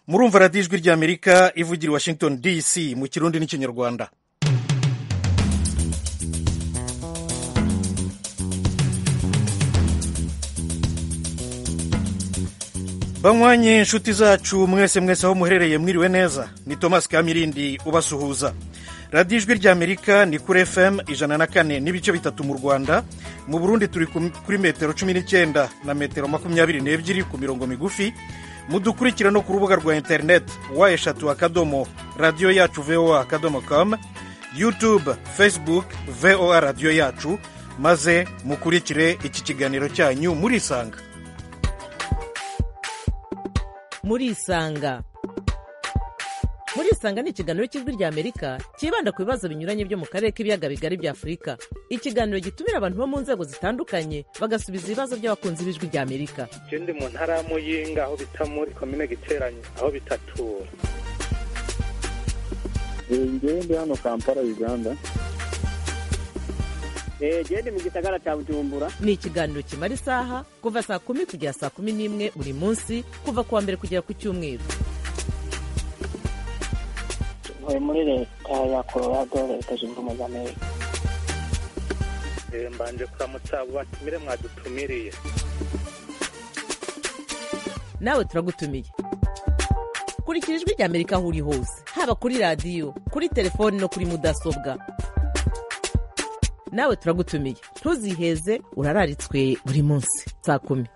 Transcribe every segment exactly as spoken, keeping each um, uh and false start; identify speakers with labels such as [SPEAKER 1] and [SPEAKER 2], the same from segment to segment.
[SPEAKER 1] murumva radiyo ijwi ry'amerika ivugira i Washington D C mu kirundi n'ikinyarwanda. banywanye inshuti zacu mwese mwese aho muherereye mwiriwe neza, ni Thomas Kamirindi ubasuhuza. radiyo ijwi ry'amerika ni kuri F M ijana na kane n'ibice bitatu mu Rwanda, mu Burundi turi kuri metero cumi n'icyenda na metero makumyabiri n'ebyiri ku mirongo migufi. Mudukurikira no ku rubuga rwa interineti wa eshatu akadomo radiyo yacu voa akadomo com, YouTube, Facebook voa radiyo yacu, maze mukurikire iki kiganiro cyanyu murisanga.
[SPEAKER 2] murisanga murisanga ni ikiganiro cy'ijwi ry'Amerika kibanda ku bibazo binyuranye byo mu karere k'ibiyaga bigari bya Afurika. Ikiganiro gitumira abantu bo mu nzego zitandukanye bagasubiza ibibazo by'abakunzi b'ijwi ry'Amerika.
[SPEAKER 3] Je ndi mu ntara ya Muyinga aho bita muri komine Giteranyi aho bitatura.
[SPEAKER 4] Ngewe ndi hano Kampala, Uganda.
[SPEAKER 5] Je ndi mu gisagara cya Bujumbura.
[SPEAKER 2] Ni ikiganiro kimara isaha kuva saa kumi kugera saa kumi n'imwe buri munsi, kuva kuwa mbere kugera ku cyumweru.
[SPEAKER 5] Ntuye muri leta ya Colorado, leta zunze ubumwe za Amerika.
[SPEAKER 3] Mbanje kuramutsa abo batumire mwadutumiriye.
[SPEAKER 2] Nawe turagutumiye. Kurikira ijwi ry'Amerika aho uri hose, haba kuri radiyo, kuri telefoni no kuri mudasobwa. Nawe turagutumiye, ntuziheze, urararitswe buri munsi saa kumi.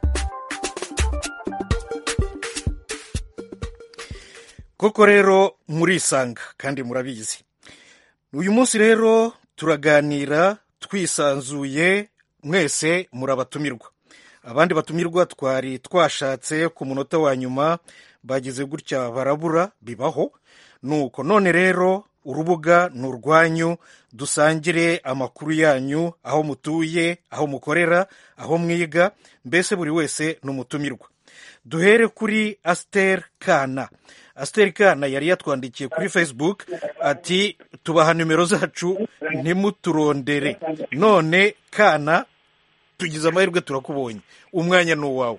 [SPEAKER 1] Koko rero murisanga kandi murabizi. Uyu munsi rero turaganira twisanzuye, mwese murabatumirwa. Abandi batumirwa twari twashatse ku munota wa nyuma, bagize gutya barabura, bibaho. Nuko none rero urubuga ni urwanyu, dusangire amakuru yanyu, aho mutuye, aho mukorera, aho mwiga, mbese buri wese n'umutumirwa. Duhere kuri Aster Kana. Aster Kana yari yatwandikiye kuri Facebook ati tubaha nimero zacu ntimuturondere. None Kana, tugize amahirwe turakubonye, umwanya ni uwawe.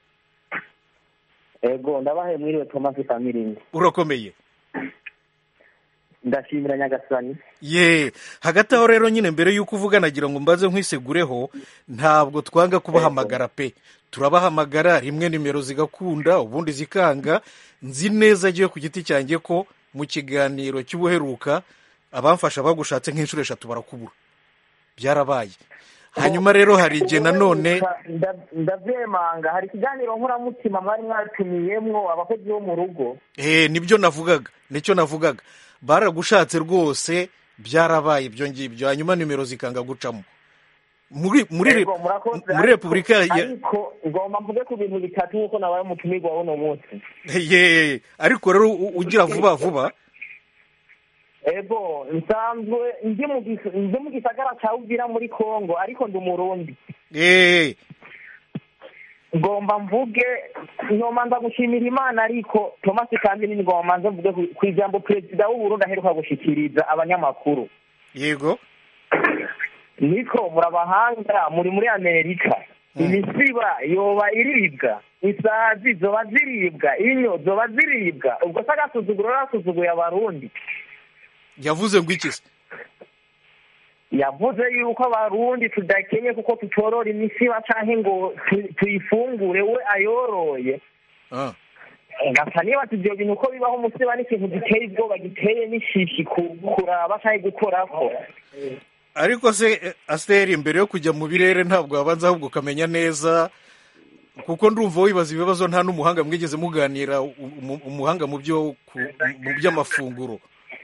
[SPEAKER 5] Ego ndabahe mwiriwe Thomas Kamirindi.
[SPEAKER 1] Urakomeye?
[SPEAKER 5] Ndashimira Nyagasani.
[SPEAKER 1] Ye, hagati aho rero nyine mbere yuko uvuga nagira ngo mbaze nkwisegureho, ntabwo twanga kubahamagara pe. Turabahamagara rimwe nimero zigakunda ubundi zikanga. Nzi neza agiye ku giti cyanjye ko mu kiganiro cy'ubuheruka abamfasha bagushatse nk'inshuro eshatu barakubura. Byarabaye. Hanyuma rero hari igihe nanone
[SPEAKER 5] ndavyemanga, hari ikiganiro nkuramutima mwari mwatumiyemwo abakozi bo mu rugo.
[SPEAKER 1] Eh, nibyo navugaga, nicyo navugaga. Baragushatse rwose, byarabaye ibyo ngibyo, hanyuma nimero zikanga gucamo. Muri muri muri Republika ya
[SPEAKER 5] ariko ngomba mvuge ku bintu bitatu uko nabaye umutumirwa wono munsi.
[SPEAKER 1] Ye, ariko rero ugira vuba vuba.
[SPEAKER 5] Ego nsanzwe ndi mu ndi mu gisagara cya Uvira muri Kongo, ariko ndi umurundi.
[SPEAKER 1] Eh,
[SPEAKER 5] ngomba mvuge nyoma ndagushimira Imana, ariko Thomas kandi ni ngomba nze mvuge ku ijambo Perezida w'u Burundi aheruka gushikiriza abanyamakuru.
[SPEAKER 1] Yego.
[SPEAKER 5] Niko murabahanga muri muri Amerika. Hmm. Imisiba yoba iribwa, isazi zoba ziribwa, inyo zoba ziribwa. Ubwo sagasuzuguro rasuzugura abarundi.
[SPEAKER 1] Yavuze ngo iki se?
[SPEAKER 5] Yavuze yuko abarundi tudakenye kuko tutorora imisiba canke ngo tuyifungure, we ayoroye.
[SPEAKER 1] Ah.
[SPEAKER 5] Ngasa niba tujye bintu uko bibaho umusiba n'ikintu giteye ubwoba, giteye n'ishishi kuraba canke gukorako.
[SPEAKER 1] Ariko se Aster, imbere yo kujya mu birere ntabwo wabanza ahubwo ukamenya neza, kuko ndumva wibaza ibibazo nta n'umuhanga mwigeze muganira, umuhanga mu byo mu by'amafunguro.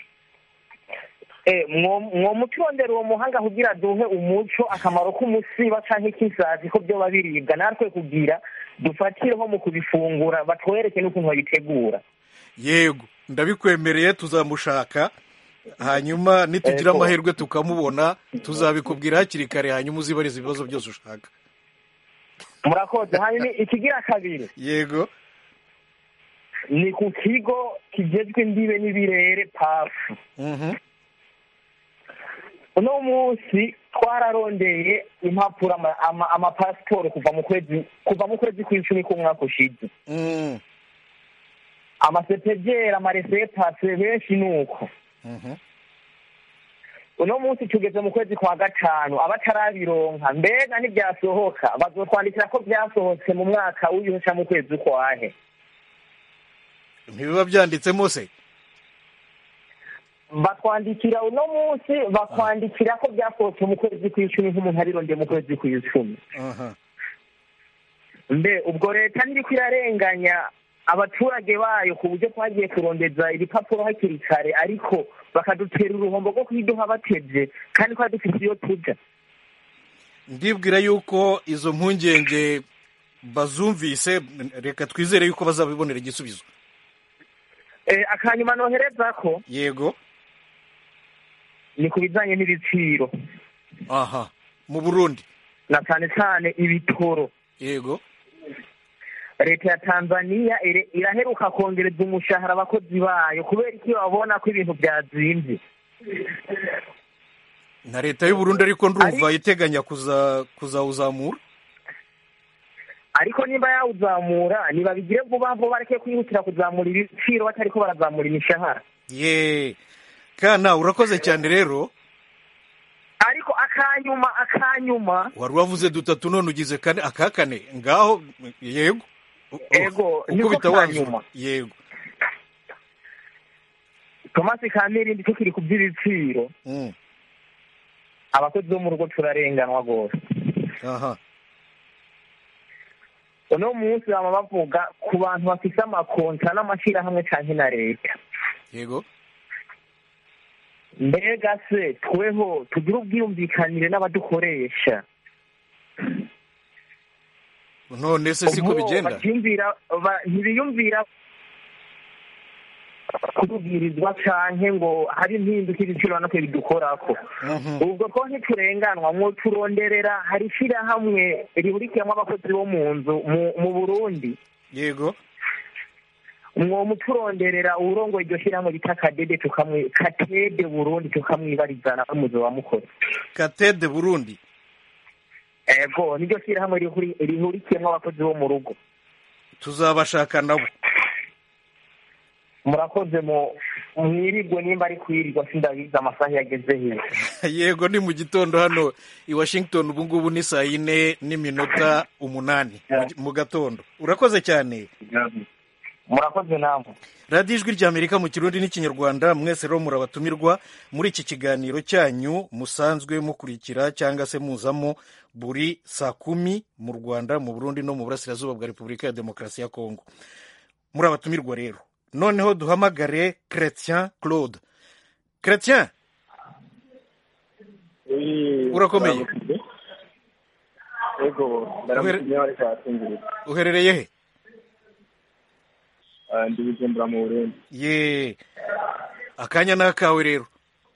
[SPEAKER 5] Eh, mwo mutondera uwo muhanga kugira duhe umuco akamaro k'umusiba canke kisazi ko byo babiribwa, natwe kugira dufatireho mu kubifungura, batwereke n'ukuntu babitegura.
[SPEAKER 1] Yego, ndabikwemereye, tuzamushaka. Hanyuma nitugira amahirwe tukamubona, tuzabikubwira hakiri kare, hanyuma uzibariza ibibazo byose ushaka.
[SPEAKER 5] Murakoze. Hanyuma ikigira kabiri.
[SPEAKER 1] Yego.
[SPEAKER 5] Ni ku kigo kijejwe imbibe n'ibirere P A F.
[SPEAKER 1] Mhm.
[SPEAKER 5] Uno munsi twararondeye impapuro amapasiporo kuva mu kwezi kuva mu kwezi kw'icumi k'umwaka ushize.
[SPEAKER 1] Mm.
[SPEAKER 5] amasepegera amaresepase benshi nuko
[SPEAKER 1] Mhm.
[SPEAKER 5] uno munsi tugeze mu kwezi kwa gatanu abatarabironka mbega ntibyasohoka bazotwandikira ko byasohotse mu mwaka w'ibihesha mu kwezi kwahe
[SPEAKER 1] ntibiba byanditsemo se
[SPEAKER 5] batwandikira uno munsi bakwandikira ko byasohotse mu kwezi kw'icumi nk'umuntu arirondeye mu kwezi kw'icumi
[SPEAKER 1] aha
[SPEAKER 5] mbe ubwo leta ntiriko irarenganya abaturage bayo ku buryo twagiye kurondeza ibipapuro hakiri kare ariko bakadutera uruhombo rwo kwiduha batevye kandi twari dufite iyo tuja
[SPEAKER 1] ndibwira yuko izo mpungenge bazumvise reka twizere yuko bazabibonera igisubizo
[SPEAKER 5] Eh, akanyuma nohereza ko
[SPEAKER 1] yego
[SPEAKER 5] ni ku bijanye n'ibiciro
[SPEAKER 1] aha mu Burundi
[SPEAKER 5] na cyane cyane ibitoro
[SPEAKER 1] yego
[SPEAKER 5] leta ya Tanzania ire- iraheruka kongereza umushahara abakozi bayo kubera iki babona ko ibintu byazimvye
[SPEAKER 1] na leta y'u Burundi ariko ndumva iteganya kuza kuzawuzamura
[SPEAKER 5] ariko niba yawuzamura nibabigire vuba vuba bareke kwihutira kuzamura ibiciro batariko barazamura imishahara
[SPEAKER 1] ye kana urakoze cyane rero
[SPEAKER 5] ariko akanyuma akanyuma
[SPEAKER 1] wari wavuze dutatu none ugize kane aka kane ngaho yego U-
[SPEAKER 5] Ego,
[SPEAKER 1] u-
[SPEAKER 5] niko
[SPEAKER 1] ukubita wanzura
[SPEAKER 5] kanyuma.
[SPEAKER 1] yego
[SPEAKER 5] Thomas Kamirindi tukiri ku by'ibiciro
[SPEAKER 1] Mm.
[SPEAKER 5] abakozi bo mu rugo turarenganwa rwose
[SPEAKER 1] aha
[SPEAKER 5] uno munsi baba bavuga ku bantu bafise amakonta n'amashyirahamwe canke na leta
[SPEAKER 1] yego
[SPEAKER 5] mbega se tweho tugire ubwiyumvikanire n'abadukoresha
[SPEAKER 1] none se siko
[SPEAKER 5] Ubwo
[SPEAKER 1] bigenda
[SPEAKER 5] bavyumvira ba- ntibiyumvira kutubwirizwa canke ngo hari impinduka ibiciro nako bidukorako
[SPEAKER 1] Mhm.
[SPEAKER 5] ubwo two ntiturenganwa mwo turonderera hari ishirahamwe rihurikiyemwo abakozi bo mu nzu mu- mu Burundi
[SPEAKER 1] yego
[SPEAKER 5] mwo muturonderera uwurongoye iryo shirahamwe bita kadede tukamwi katede Burundi tukamwibarizana n'umuzi wa mukora
[SPEAKER 1] katede Burundi
[SPEAKER 5] ego niryo shirahamwe rihuri- rihurikiyemwo abakozi bo mu rugo
[SPEAKER 1] tuzabashaka nabo
[SPEAKER 5] murakoze mu mwirirwe nimba ari kwirirwa sindabizi amasaha yageze hino
[SPEAKER 1] yego ni mu gitondo hano i Washington ubu ngubu ni saa yine n'iminota umunani mu- mu gatondo urakoze cyane
[SPEAKER 5] murakoze namwe
[SPEAKER 1] radiyo ijwi ry'amerika mu kirundi n'ikinyarwanda mwese rero murabatumirwa muri iki kiganiro cyanyu musanzwe mukurikira cyangwa se muzamo buri saa kumi mu Rwanda mu Burundi no mu burasirazuba bwa Repubulika ya Demokarasi ya Kongo murabatumirwa rero noneho duhamagare Chrétien Claude Chrétien urakomeye
[SPEAKER 4] Ego, ndaramukije bari kwatungirira.
[SPEAKER 1] uherereye he
[SPEAKER 4] Ah, ndi Bujumbura mu Burundi.
[SPEAKER 1] ye akanya ni akawe rero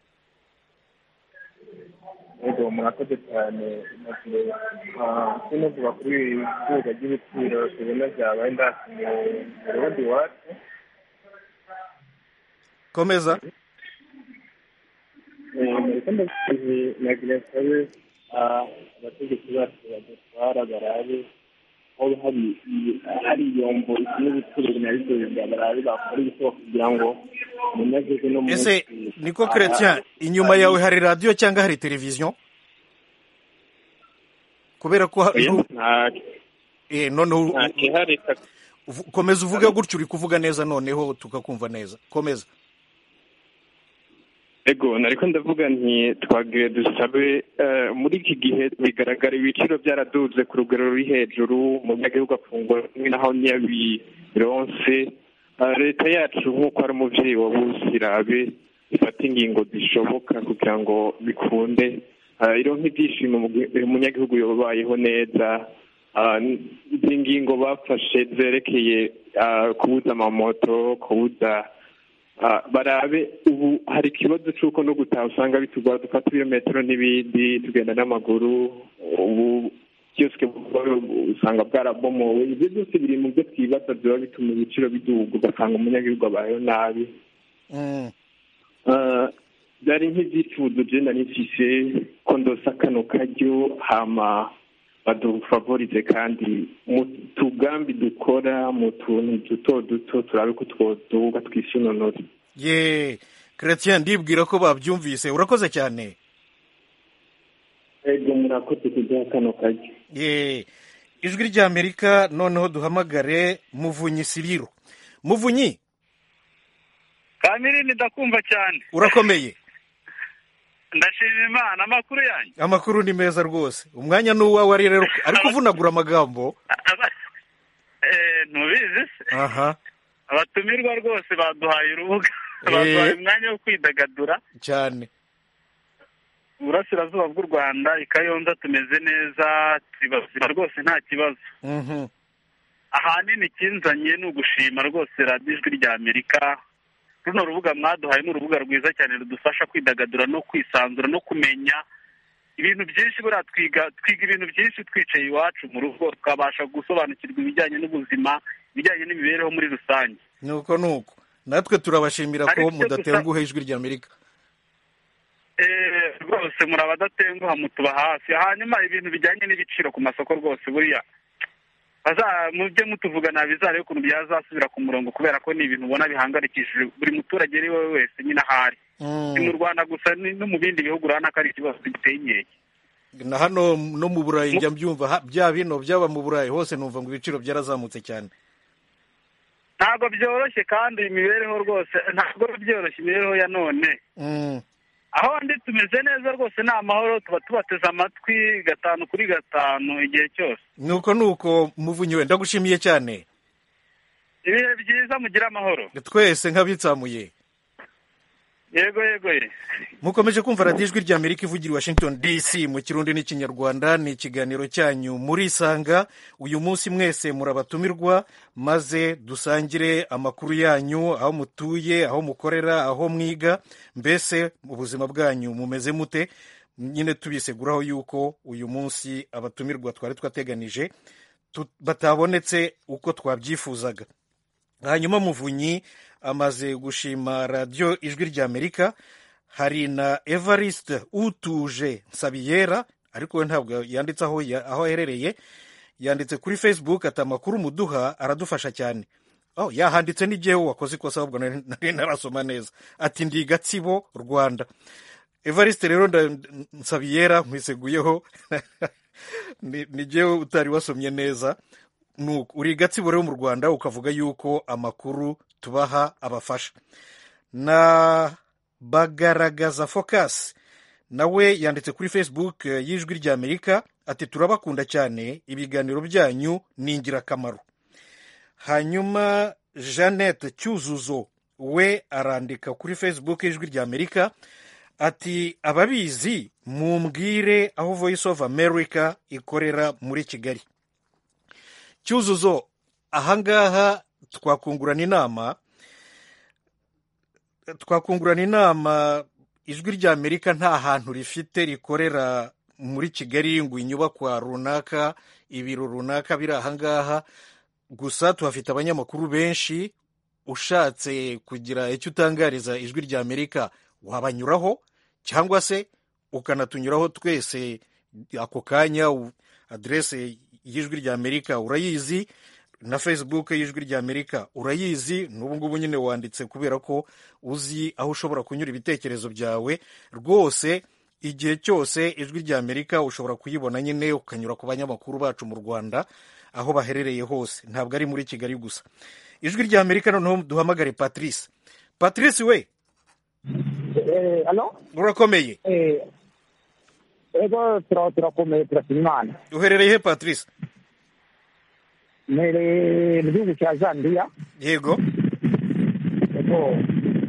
[SPEAKER 4] Ego, murakoze cyane. Nagiye ah sinovuga kuri izuba ry'ibiciro tubona byabaye ndasi mu Burundi wacu.
[SPEAKER 1] komeza
[SPEAKER 4] Eh, muri ndagiye nagira sabe ah abategetsi bacu badutwara barabe aho hari hari yombo n'ibiciro binabizeza barabe bakora ibishoboka kugira ngo umunyagihugu no mu
[SPEAKER 1] ese niko Chrétien inyuma yawe hari radiyo cyangwa hari televiziyo kubera ko ha-
[SPEAKER 4] nta
[SPEAKER 1] eh, noneho
[SPEAKER 4] nta kihari
[SPEAKER 1] uvu- komeza uvuge gutyo uri kuvuga neza noneho tukakumva neza komeza
[SPEAKER 4] ego nariko ndavuga nti twagiye dusabe eh, muri iki gihe bigaragara ibiciro byaraduze ku rugero ruri hejuru umunyagihugu afungura rimwe naho ntiyabironse. Eh, leta yacu nk'uko ari umuvyeyi wa bose irabe ifata ingingo zishoboka kugira ngo bikunde eh, ironke ibyishimo mu gihe umunyagihugu yobayeho neza. Ah, izi ngingo bafashe zerekeye ah, kubuza amamoto kubuza Ah, barabe ubu hari ikibazo cy'uko no gutaha usanga bitugora dufata ibirometero n'ibindi tugenda n'amaguru ubu byose usanga bwarabomowe ibyo byose biri mu byo twibaza biba bituma ibiciro biduga ugasanga umunyagihugu abayeho nabi.
[SPEAKER 1] Mm.
[SPEAKER 4] Ah, byari nk'ibyifuzo genda nifise ko ndosa kano karyo hama badufavorize kandi mu tugambi dukora mu tuntu duto duto turabe ko twoduga twisunonore.
[SPEAKER 1] ye Chrétien ndibwira ko babyumvise urakoze cyane.
[SPEAKER 4] ego murakoze kugira kano kajya.
[SPEAKER 1] ye ijwi ry'Amerika noneho duhamagare Muvunyi Siriro. Muvunyi
[SPEAKER 6] Kamiri ndakumva cyane.
[SPEAKER 1] urakomeye?
[SPEAKER 6] Ndashima Imana. Amakuru yanyu?
[SPEAKER 1] Amakuru ni meza rwose. Umwanya n'uwawe ari rero ariko uvunagura amagambo.
[SPEAKER 6] eh ntubizi se?
[SPEAKER 1] aha
[SPEAKER 6] Abatumirwa rwose baduhaye urubuga. Baduhaye umwanya wo kwidagadura
[SPEAKER 1] cyane.
[SPEAKER 6] Burasirazuba bw'u Rwanda ikayonza tumeze neza, tubazira rwose nta kibazo.
[SPEAKER 1] Mhm.
[SPEAKER 6] Ahanini kinzanye ni ugushima rwose radiyo ijwi ry'Amerika. Runo rubuga mwaduhaye ni urubuga rwiza cyane rudufasha kwidagadura no kwisanzura no kumenya ibintu byinshi. Buriya twiga twiga ibintu byinshi twicaye iwacu mu rugo, tukabasha gusobanukirwa ibijyanye n'ubuzima, ibijyanye n'imibereho muri rusange.
[SPEAKER 1] nuko nuko natwe turabashimira ko mudatenguha ijwi ry'Amerika.
[SPEAKER 6] eh rwose muri abadatenguha mutuba hafi. Hanyuma ibintu bijyanye n'ibiciro ku masoko rwose buriya mujye mutuvugana bizarebe ukuntu byazasubira ku murongo, kubera ko ni ibintu ubona bihangarikishije buri muturage ari we wese nyine ahari. ni mu Rwanda gusa no mu bindi bihugu urabona ko ari ikibazo giteye inkeke.
[SPEAKER 1] Na hano no mu Burayi njya mbyumva bya bino byaba mu Burayi hose numva ngo ibiciro byarazamutse cyane.
[SPEAKER 6] Ntabwo byoroshye kandi imibereho rwose ntabwo byoroshye imibereho ya none.
[SPEAKER 1] Mm.
[SPEAKER 6] Aho ndi tumeze neza rwose ni amahoro, tuba tubateze amatwi gatanu kuri gatanu igihe cyose.
[SPEAKER 1] nuko nuko Muvunyi we ndagushimiye cyane.
[SPEAKER 6] Ibihe byiza mugira amahoro.
[SPEAKER 1] Twese nk'abitsamuye.
[SPEAKER 6] Yego yego ye.
[SPEAKER 1] Mukomeje kumva radiyo ijwi ry'Amerika ivugira i Washington D C mu Kirundi n'Ikinyarwanda. Ni ikiganiro cyanyu murisanga. Uyu munsi mwese murabatumirwa maze dusangire amakuru yanyu, aho mutuye, aho mukorera, aho mwiga, mbese ubuzima bwanyu mumeze mute. Nyine tubiseguraho yuko uyu munsi abatumirwa twari twateganije batabonetse uko twabyifuzaga. Hanyuma Muvunyi amaze gushima radiyo ijwi ry'Amerika. Hari na Evariste Utuje Nsabiyera, ariko we ntabwo yanditse aho aho aherereye. Yanditse kuri Facebook ati amakuru muduha aradufasha cyane. Oh, yahanditse n'igihe wakoze ikosa ahubwo nari narasoma neza. Ati ndi Gatsibo Rwanda. Evariste rero Nsabiyera mwiseguyeho ni jewe utari wasomye neza. Nuko uri Gatsibo rero mu Rwanda ukavuga yuko amakuru tubaha abafasha. Na Bagaragaza Focus nawe yanditse kuri Facebook y'ijwi ry'Amerika ati turabakunda cyane, ibiganiro byanyu ni ingirakamaro. Hanyuma Jeannette Cyuzuzo we arandika kuri Facebook y'ijwi ry'Amerika ati ababizi mumbwire aho Voice of America ikorera muri Kigali. Cyuzuzo ahangaha twakungurana inama twakungurana inama ijwi ry'Amerika nta hantu rifite rikorera muri Kigali ngo inyubakwa runaka ibiro runaka biri ahangaha. Gusa tuhafite abanyamakuru benshi, ushatse kugira icyo utangariza ijwi ry'Amerika wabanyuraho cyangwa se ukanatunyuraho twese ako kanya. Adrese y'ijwi ry'Amerika urayizi, na Facebook y'ijwi ry'Amerika urayizi. N'ubu ngubu nyine wanditse kubera ko uzi aho ushobora kunyura ibitekerezo byawe. Rwose igihe cyose ijwi ry'Amerika ushobora kuyibona nyine ukanyura ku banyamakuru bacu mu Rwanda aho baherereye hose, ntabwo ari muri Kigali gusa. Ijwi ry'Amerika noneho duhamagare Patrice. Patrice we
[SPEAKER 5] eh allo
[SPEAKER 1] urakomeye?
[SPEAKER 5] eh ego turakomeye turasimana.
[SPEAKER 1] Uherereye he Patrice?
[SPEAKER 5] Mere mu gihugu cya Zambia.
[SPEAKER 1] Yego.
[SPEAKER 5] Ego.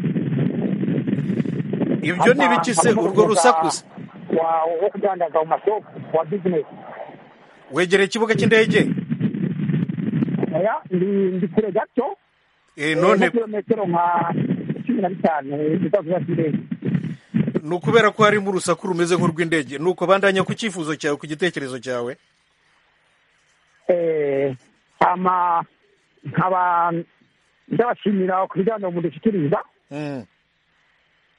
[SPEAKER 1] Ibyo ni bikise urwo rusakuza
[SPEAKER 5] wa wo kudandaza mu masoko wa business.
[SPEAKER 1] Wegereye ikibuga cy'indege?
[SPEAKER 5] Aya ndi ndi kure gato.
[SPEAKER 1] Eh none
[SPEAKER 5] kilometero nka cumi na bitanu bitavuga cy'indege.
[SPEAKER 1] Nukubera ko hari mu rusaku rumeze nk'urw'indege. Nuko bandanya ku cyifuzo cyawe, ku gitekerezo cyawe.
[SPEAKER 5] Eh ama nkaba ndabashimira ku bijyanye mu dushikiriza.
[SPEAKER 1] Mm.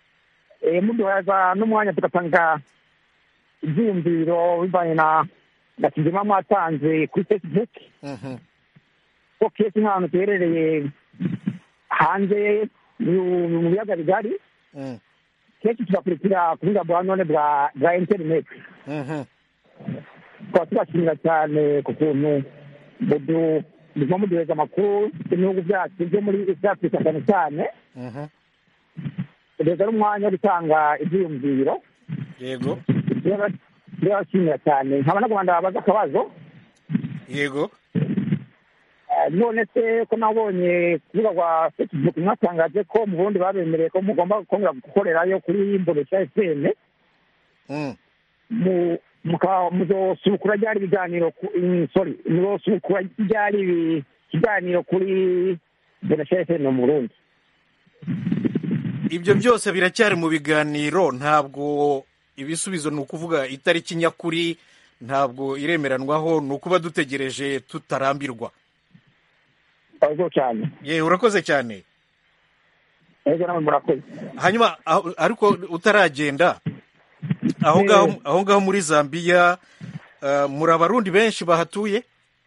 [SPEAKER 5] Eh muduhaza n'umwanya tugatanga ibyumviro bivanye na nakizima mwatanze kuri Facebook ko kesi nk'ahantu tuherereye hanze mu biyaga bigari kenshi tugakurikira ku buhinga bwa none bwa bwa interineti tukaba tubashimira cyane ku kuntu muguma muduhereza amakuru y'ibihugu byacu byo muri East Africa cyane cyane kugeza n'umwanya wo gutanga ibyiyumviro
[SPEAKER 1] yego
[SPEAKER 5] birabashimira cyane nkaba nagomba babaza akabazo
[SPEAKER 1] yego
[SPEAKER 5] none se ko nabonye ku rubuga rwa Facebook mwatangaje ko mu Burundi babemereye ko mugomba kongera gukorerayo kuri Mbonesha F M mu muzosubukura ryari ibiganiro sorry muzosubukura ryari ibiganiro kuri Mbonesha F M mu Burundi.
[SPEAKER 1] Ibyo byose biracyari mu biganiro, ntabwo ibisubizo ni ukuvuga itariki nyakuri ntabwo iremeranwaho, ni ukuba dutegereje tutarambirwa.
[SPEAKER 5] Urakoze cyane.
[SPEAKER 1] Ye urakoze cyane.
[SPEAKER 5] Ego namwe murakoze.
[SPEAKER 1] Hanyuma ariko utaragenda aho ngaho aho ngaho muri Zambia uh, muri abarundi benshi bahatuye?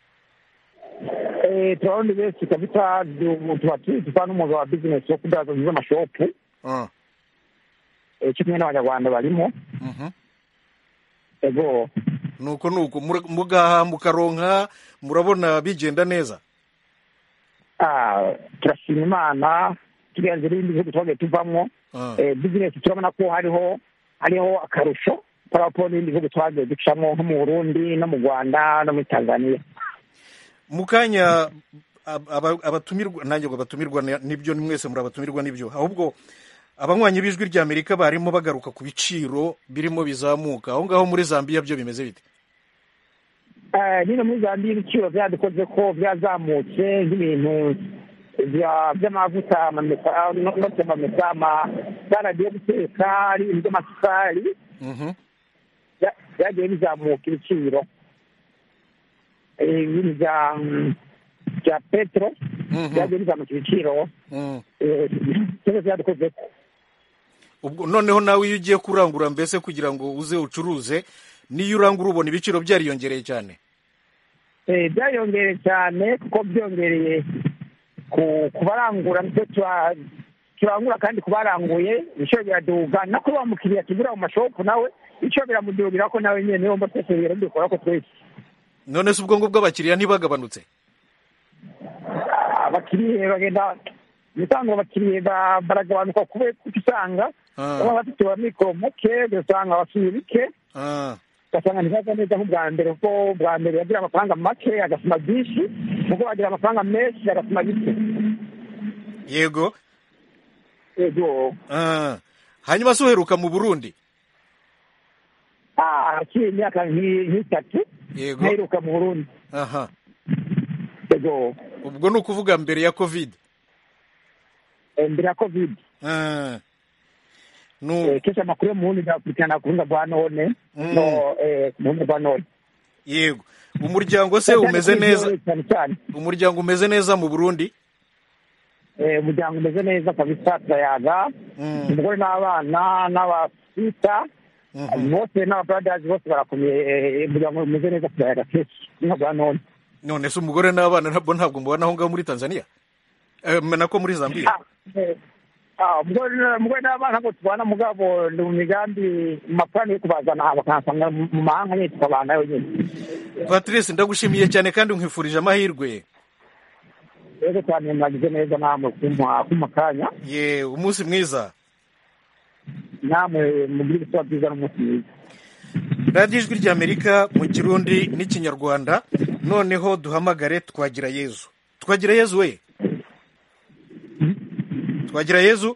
[SPEAKER 5] Eh turarundi benshi kabisa, tubatuye tufana umuzo wa business yo kudaza mu mashopu.
[SPEAKER 1] Ah.
[SPEAKER 5] Eh kimwe n'abanyarwanda barimo.
[SPEAKER 1] Mhm.
[SPEAKER 5] Ego
[SPEAKER 1] nuko nuko mugaha mukaronka murabona bigenda neza?
[SPEAKER 5] Ah, turashima Imana tugenze n'ibindi bihugu twagiye tuvamwo. Eh business turabona ko hariho hariho akarusho parapo n'ibindi bihugu twagiye ducamo nko mu Burundi no mu Rwanda no muri Tanzania.
[SPEAKER 1] Mukanya abatumirwa nanjye ngo abatumirwa nibyo, ni mwese muri abatumirwa nibyo, ahubwo abanywanyi b'ijwi rya Amerika barimo bagaruka ku biciro birimo bizamuka. Aho ngaho muri Zambia byo bimeze bite?
[SPEAKER 5] Eh nino muri Zambia ibiciro byadukoze ko byazamutse nk'ibintu by'amavuta amamesa no amamesa ma baragiye guteka ari iby'amasukari.
[SPEAKER 1] Mhm.
[SPEAKER 5] Byagiye bizamuka ibiciro. Eh ibintu bya bya petro byagiye bizamuka ibiciro. Eh byadukoze ko.
[SPEAKER 1] Ubwo noneho nawe iyo ugiye kurangura mbese kugira ngo uze ucuruze, niyo urangura ubona ibiciro byariyongereye cyane?
[SPEAKER 5] Eh byariyongereye cyane kuko byongereye ku kubarangura nitwe turangura, kandi kubaranguye ibiciro biraduga, nako ba mukiriya tugura mu mashopu nawe icyo biramudugira ko nawe nyene niyo mbese biro dukora ko twese.
[SPEAKER 1] None se ubwo ngubwo abakiriya ntibagabanutse?
[SPEAKER 5] Abakiriya bagenda nitango abakiriya baragabanuka kube kusanga aba bafite amikoro make, gasanga abakiriya bike.
[SPEAKER 1] Ah.
[SPEAKER 5] Gasanga ntibaza neza nk'ubwa mbere, ko bwa mbere yagira amafaranga make agasoma byinshi, nuko bagira amafaranga menshi agasoma bike.
[SPEAKER 1] Yego.
[SPEAKER 5] Yego.
[SPEAKER 1] Ah. Hanyuma se uheruka mu Burundi?
[SPEAKER 5] Ah, hakiri imyaka nk'itatu.
[SPEAKER 1] Yego.
[SPEAKER 5] Nheruka mu Burundi.
[SPEAKER 1] Aha.
[SPEAKER 5] Yego.
[SPEAKER 1] Ubwo ni ukuvuga mbere ya Covid?
[SPEAKER 5] Mbere ya Covid.
[SPEAKER 1] Ah. No.
[SPEAKER 5] Eh kesha makuru yo mu Burundi ndakurikirana ku rubuga rwa none. No eh mu rubuga rwa none.
[SPEAKER 1] Yego. Umuryango se umeze neza? Umuryango umeze neza mu Burundi?
[SPEAKER 5] Eh umuryango umeze neza kabisa, turayaga. Umugore n'abana n'abasita bose n'ababrothers bose barakomeye, umuryango umeze neza, turayaga kenshi n'abana none.
[SPEAKER 1] None se umugore n'abana ntabwo ntabwo mubona aho ngaho muri Tanzania? Eh nako muri Zambia?
[SPEAKER 5] Ah, umugore umugore n'abana ntabwo tubana, mugabo ni mu migambi mapani yo kubazana bakansanga mu mahanga nyine tukabana yo nyine.
[SPEAKER 1] Patrice, ndagushimiye cyane kandi nkwifurije amahirwe.
[SPEAKER 5] Yego cyane, mwagize neza namwe kumpa kumakanya.
[SPEAKER 1] Ye umunsi mwiza.
[SPEAKER 5] Namwe mugire ibisubizo byiza n'umunsi mwiza.
[SPEAKER 1] Radio Ijwi rya Amerika mu Kirundi n'Ikinyarwanda. Noneho duhamagare Twagira Yezu. Twagira Yezu we? Twagira Yezu?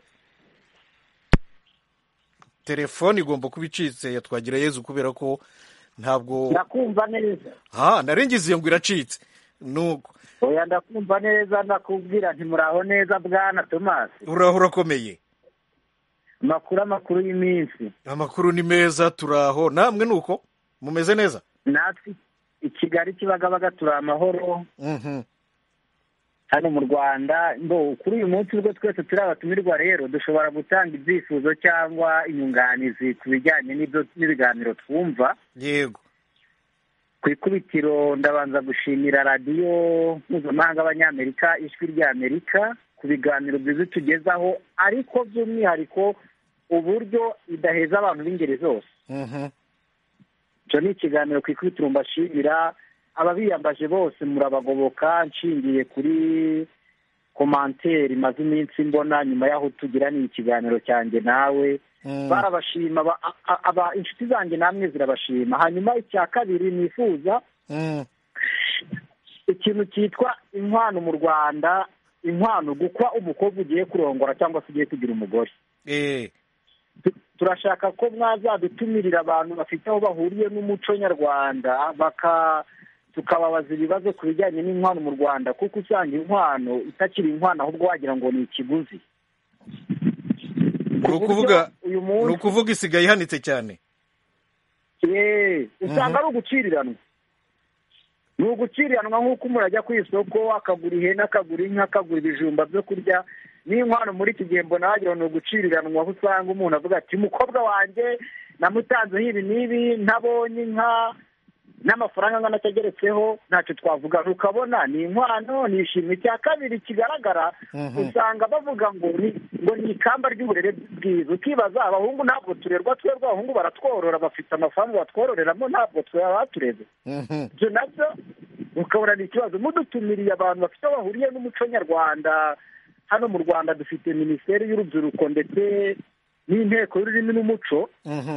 [SPEAKER 1] Telefone igomba kubicitse ya Twagira Yezu kubera ko ntabwo
[SPEAKER 5] ndakumva neza.
[SPEAKER 1] Ha, narengize ngo iracitse. Nuko
[SPEAKER 5] oya ndakumva neza, ndakubwira nti muraho neza Bwana Thomas.
[SPEAKER 1] Uraho urakomeye?
[SPEAKER 5] Makuru amakuru y'iminsi.
[SPEAKER 1] Amakuru ni meza, turaho. Namwe nuko mumeze neza?
[SPEAKER 5] Natwe i Kigali Kibagabaga turi amahoro.
[SPEAKER 1] Mhm.
[SPEAKER 5] Hano mu Rwanda ngo kuri uyu munsi ubwo twese turi abatumirwa rero dushobora gutanga ibyifuzo cyangwa inyunganizi ku bijyanye n'ibyo n'ibiganiro twumva.
[SPEAKER 1] Yego.
[SPEAKER 7] ku ikubitiro ndabanza gushimira radiyo mpuzamahanga y'abanyamerika ijwi ry'amerika ku biganiro byiza tugezaho, ariko by'umwihariko uburyo idaheza abantu b'ingeri zose. icyo ni ikiganiro ku ikubitiro mbashimira. Ababiyambaje bose murabagoboka, nshingiye kuri komanteri maze iminsi mbona nyuma y'aho tugira ni ikiganiro cyanjye nawe, barabashima aba inshuti zanjye namwe zirabashima. Hanyuma icya kabiri nifuza ikintu cyitwa inkwano mu Rwanda, inkwano gukwa umukobwa ugiye kurongora cyangwa se ugiye kugira umugore. Turashaka ko mwazadutumirira abantu bafite aho bahuriye n'umuco nyarwanda, baka tukababaza ibibazo ku bijyanye n'inkwano mu Rwanda, kuko usanga inkwano itakiri inkwano ahubwo wagira ngo ni ikiguzi.
[SPEAKER 1] ni ukuvuga ni ukuvuga isigaye ihanitse cyane.
[SPEAKER 7] yeee usanga ari uguciriranwa, ni uguciriranwa nk'uko umuntu ajya ku isoko akagura ihene, akagura inka, akagura ibijumba byo kurya. n'inkwano muri iki gihe mbona wagira ngo ni uguciriranwa, aho usanga umuntu avuga ati umukobwa wanjye namutanzeho ibi n'ibi, ntabonye inka n'amafaranga angana atageretseho, ntacyo twavuga. ukabona ni inkwano, ni ishimwe. icya kabiri kigaragara, usanga bavuga ngo ni ngo ni ikamba ry'uburere bwiza. ukibaza abahungu ntabwo turerwa, twebwe abahungu baratworora, bafite amafaranga batwororeramo, ntabwo twaba batureze. ibyo nabyo ukabona ni ikibazo. mudutumiriye abantu bafite aho bahuriye n'umuco nyarwanda. hano mu Rwanda dufite minisiteri y'urubyiruko ndetse n'inteko y'ururimi n'umuco.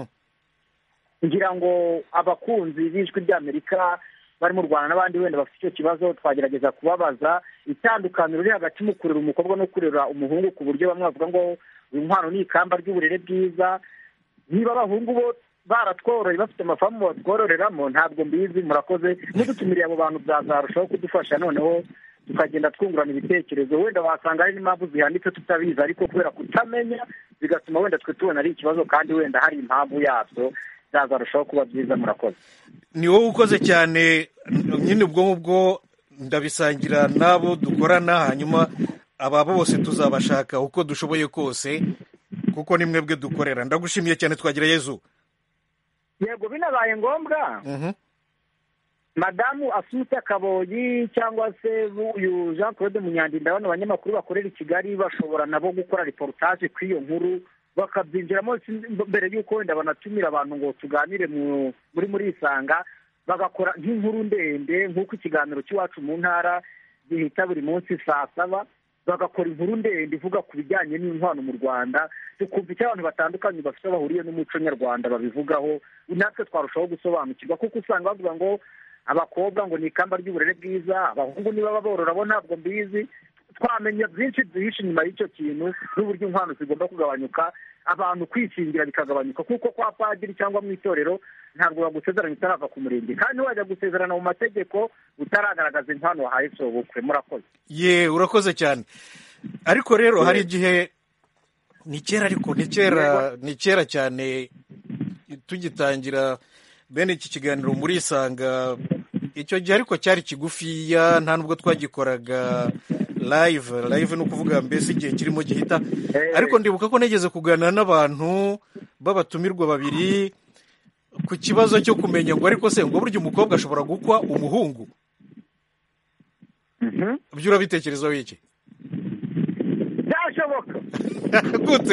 [SPEAKER 7] ngira ngo abakunzi b'ijwi ry'Amerika bari mu Rwanda n'abandi wenda bafite icyo kibazo, twagerageza kubabaza itandukaniro riri hagati mu kurera umukobwa no kurera umuhungu, ku buryo bamwe bavuga ngo uyu nkwano ni ikamba ry'uburere bwiza. niba abahungu bo baratworoye bafite amafamu batwororeramo, ntabwo mbizi. murakoze. mudutumiriye abo bantu byazarushaho kudufasha, noneho tukagenda twungurana ibitekerezo. wenda wasanga hari n'impamvu zihanditse tutabizi, ariko kubera kutamenya bigatuma wenda twe tubona ari ikibazo, kandi wenda hari impamvu yabyo, byazarushaho kuba byiza. murakoze.
[SPEAKER 1] ni wowe ukoze cyane. nyine ubwo ngubwo ndabisangira n'abo dukorana, hanyuma aba bose tuzabashaka uko dushoboye kose, kuko ni mwebwe dukorera. ndagushimiye cyane. twagira Yezu.
[SPEAKER 7] yego binabaye ngombwa madamu Asumta Kaboyi cyangwa se uyu Jean Claude Munyandinda, bano abanyamakuru bakorera i Kigali, bashobora nabo gukora reportage kuri iyo nkuru, bakabyinjiramo mbere y'uko wenda banatumira abantu ngo tuganire muri muri isanga, bagakora nk'inkuru ndende nk'uko ikiganiro cy'iwacu mu ntara gihita buri munsi saa saba, bagakora inkuru ndende ivuga ku bijyanye n'inkwano mu Rwanda, tukumva icyo abantu batandukanye bafite bahuriye n'umuco nyarwanda babivugaho, natwe twarushaho gusobanukirwa. kuko usanga bavuga ngo abakobwa ngo ni ikamba ry'uburere bwiza, abahungu niba baborora bo ntabwo mbizi. twamenya byinshi byihishe inyuma y'icyo kintu, n'uburyo inkwano zigomba kugabanyuka, abantu kwishingira bikagabanyuka, kuko kwa padiri cyangwa mu itorero ntabwo bagusezeranya utarava ku murenge, kandi wajya gusezerana mu mategeko utaragaragaza inkwano wahaye sobukwe. murakoze.
[SPEAKER 1] ye urakoze cyane. ariko rero hari igihe, ni kera ariko ni kera ni kera cyane tugitangira bene iki kiganiro muri isanga, icyo gihe ariko cyari kigufiya, nta nubwo twagikoraga live live ni ukuvuga mbese igihe kirimo gihita. ariko ndibuka ko nigeze kuganira n'abantu b'abatumirwa babiri ku kibazo cyo kumenya ngo ariko se ngo burya umukobwa ashobora gukwa umuhungu. byo urabitekerezaho iki?
[SPEAKER 7] byashoboka.
[SPEAKER 1] gute?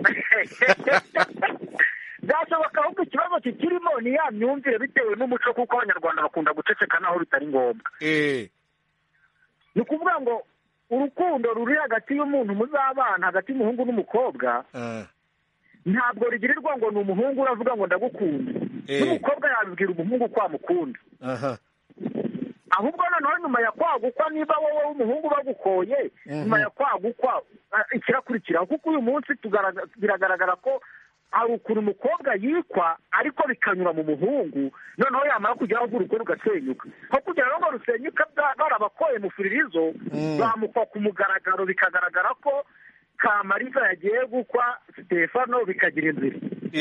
[SPEAKER 7] byashoboka, ahubwo ikibazo kikirimo ni ya myumvire bitewe n'umuco, kuko abanyarwanda bakunda guceceka naho bitari ngombwa. ni ukuvuga ngo urukundo ruri hagati y'umuntu muzabana, hagati y'umuhungu n'umukobwa, ntabwo rigirirwa ngo ni umuhungu uravuga ngo ndagukunda, n'umukobwa yabibwira umuhungu ko amukunda. ahubwo noneho nyuma ya kwagukwa, niba wowe w'umuhungu bagukoye, nyuma ya kwagukwa ikirakurikiraho, kuko uyu munsi biragaragara ko hari ukuntu umukobwa yikwa ariko bikanyura mu muhungu, noneho yamara kugeraho urugo rugasenyuka. aho kugira ngo rusenyuka barabakoye mu furirizo, bamukwa ku mugaragaro, bikagaragara ko Kamariza yagiye gukwa Stefano, bikagira inzira.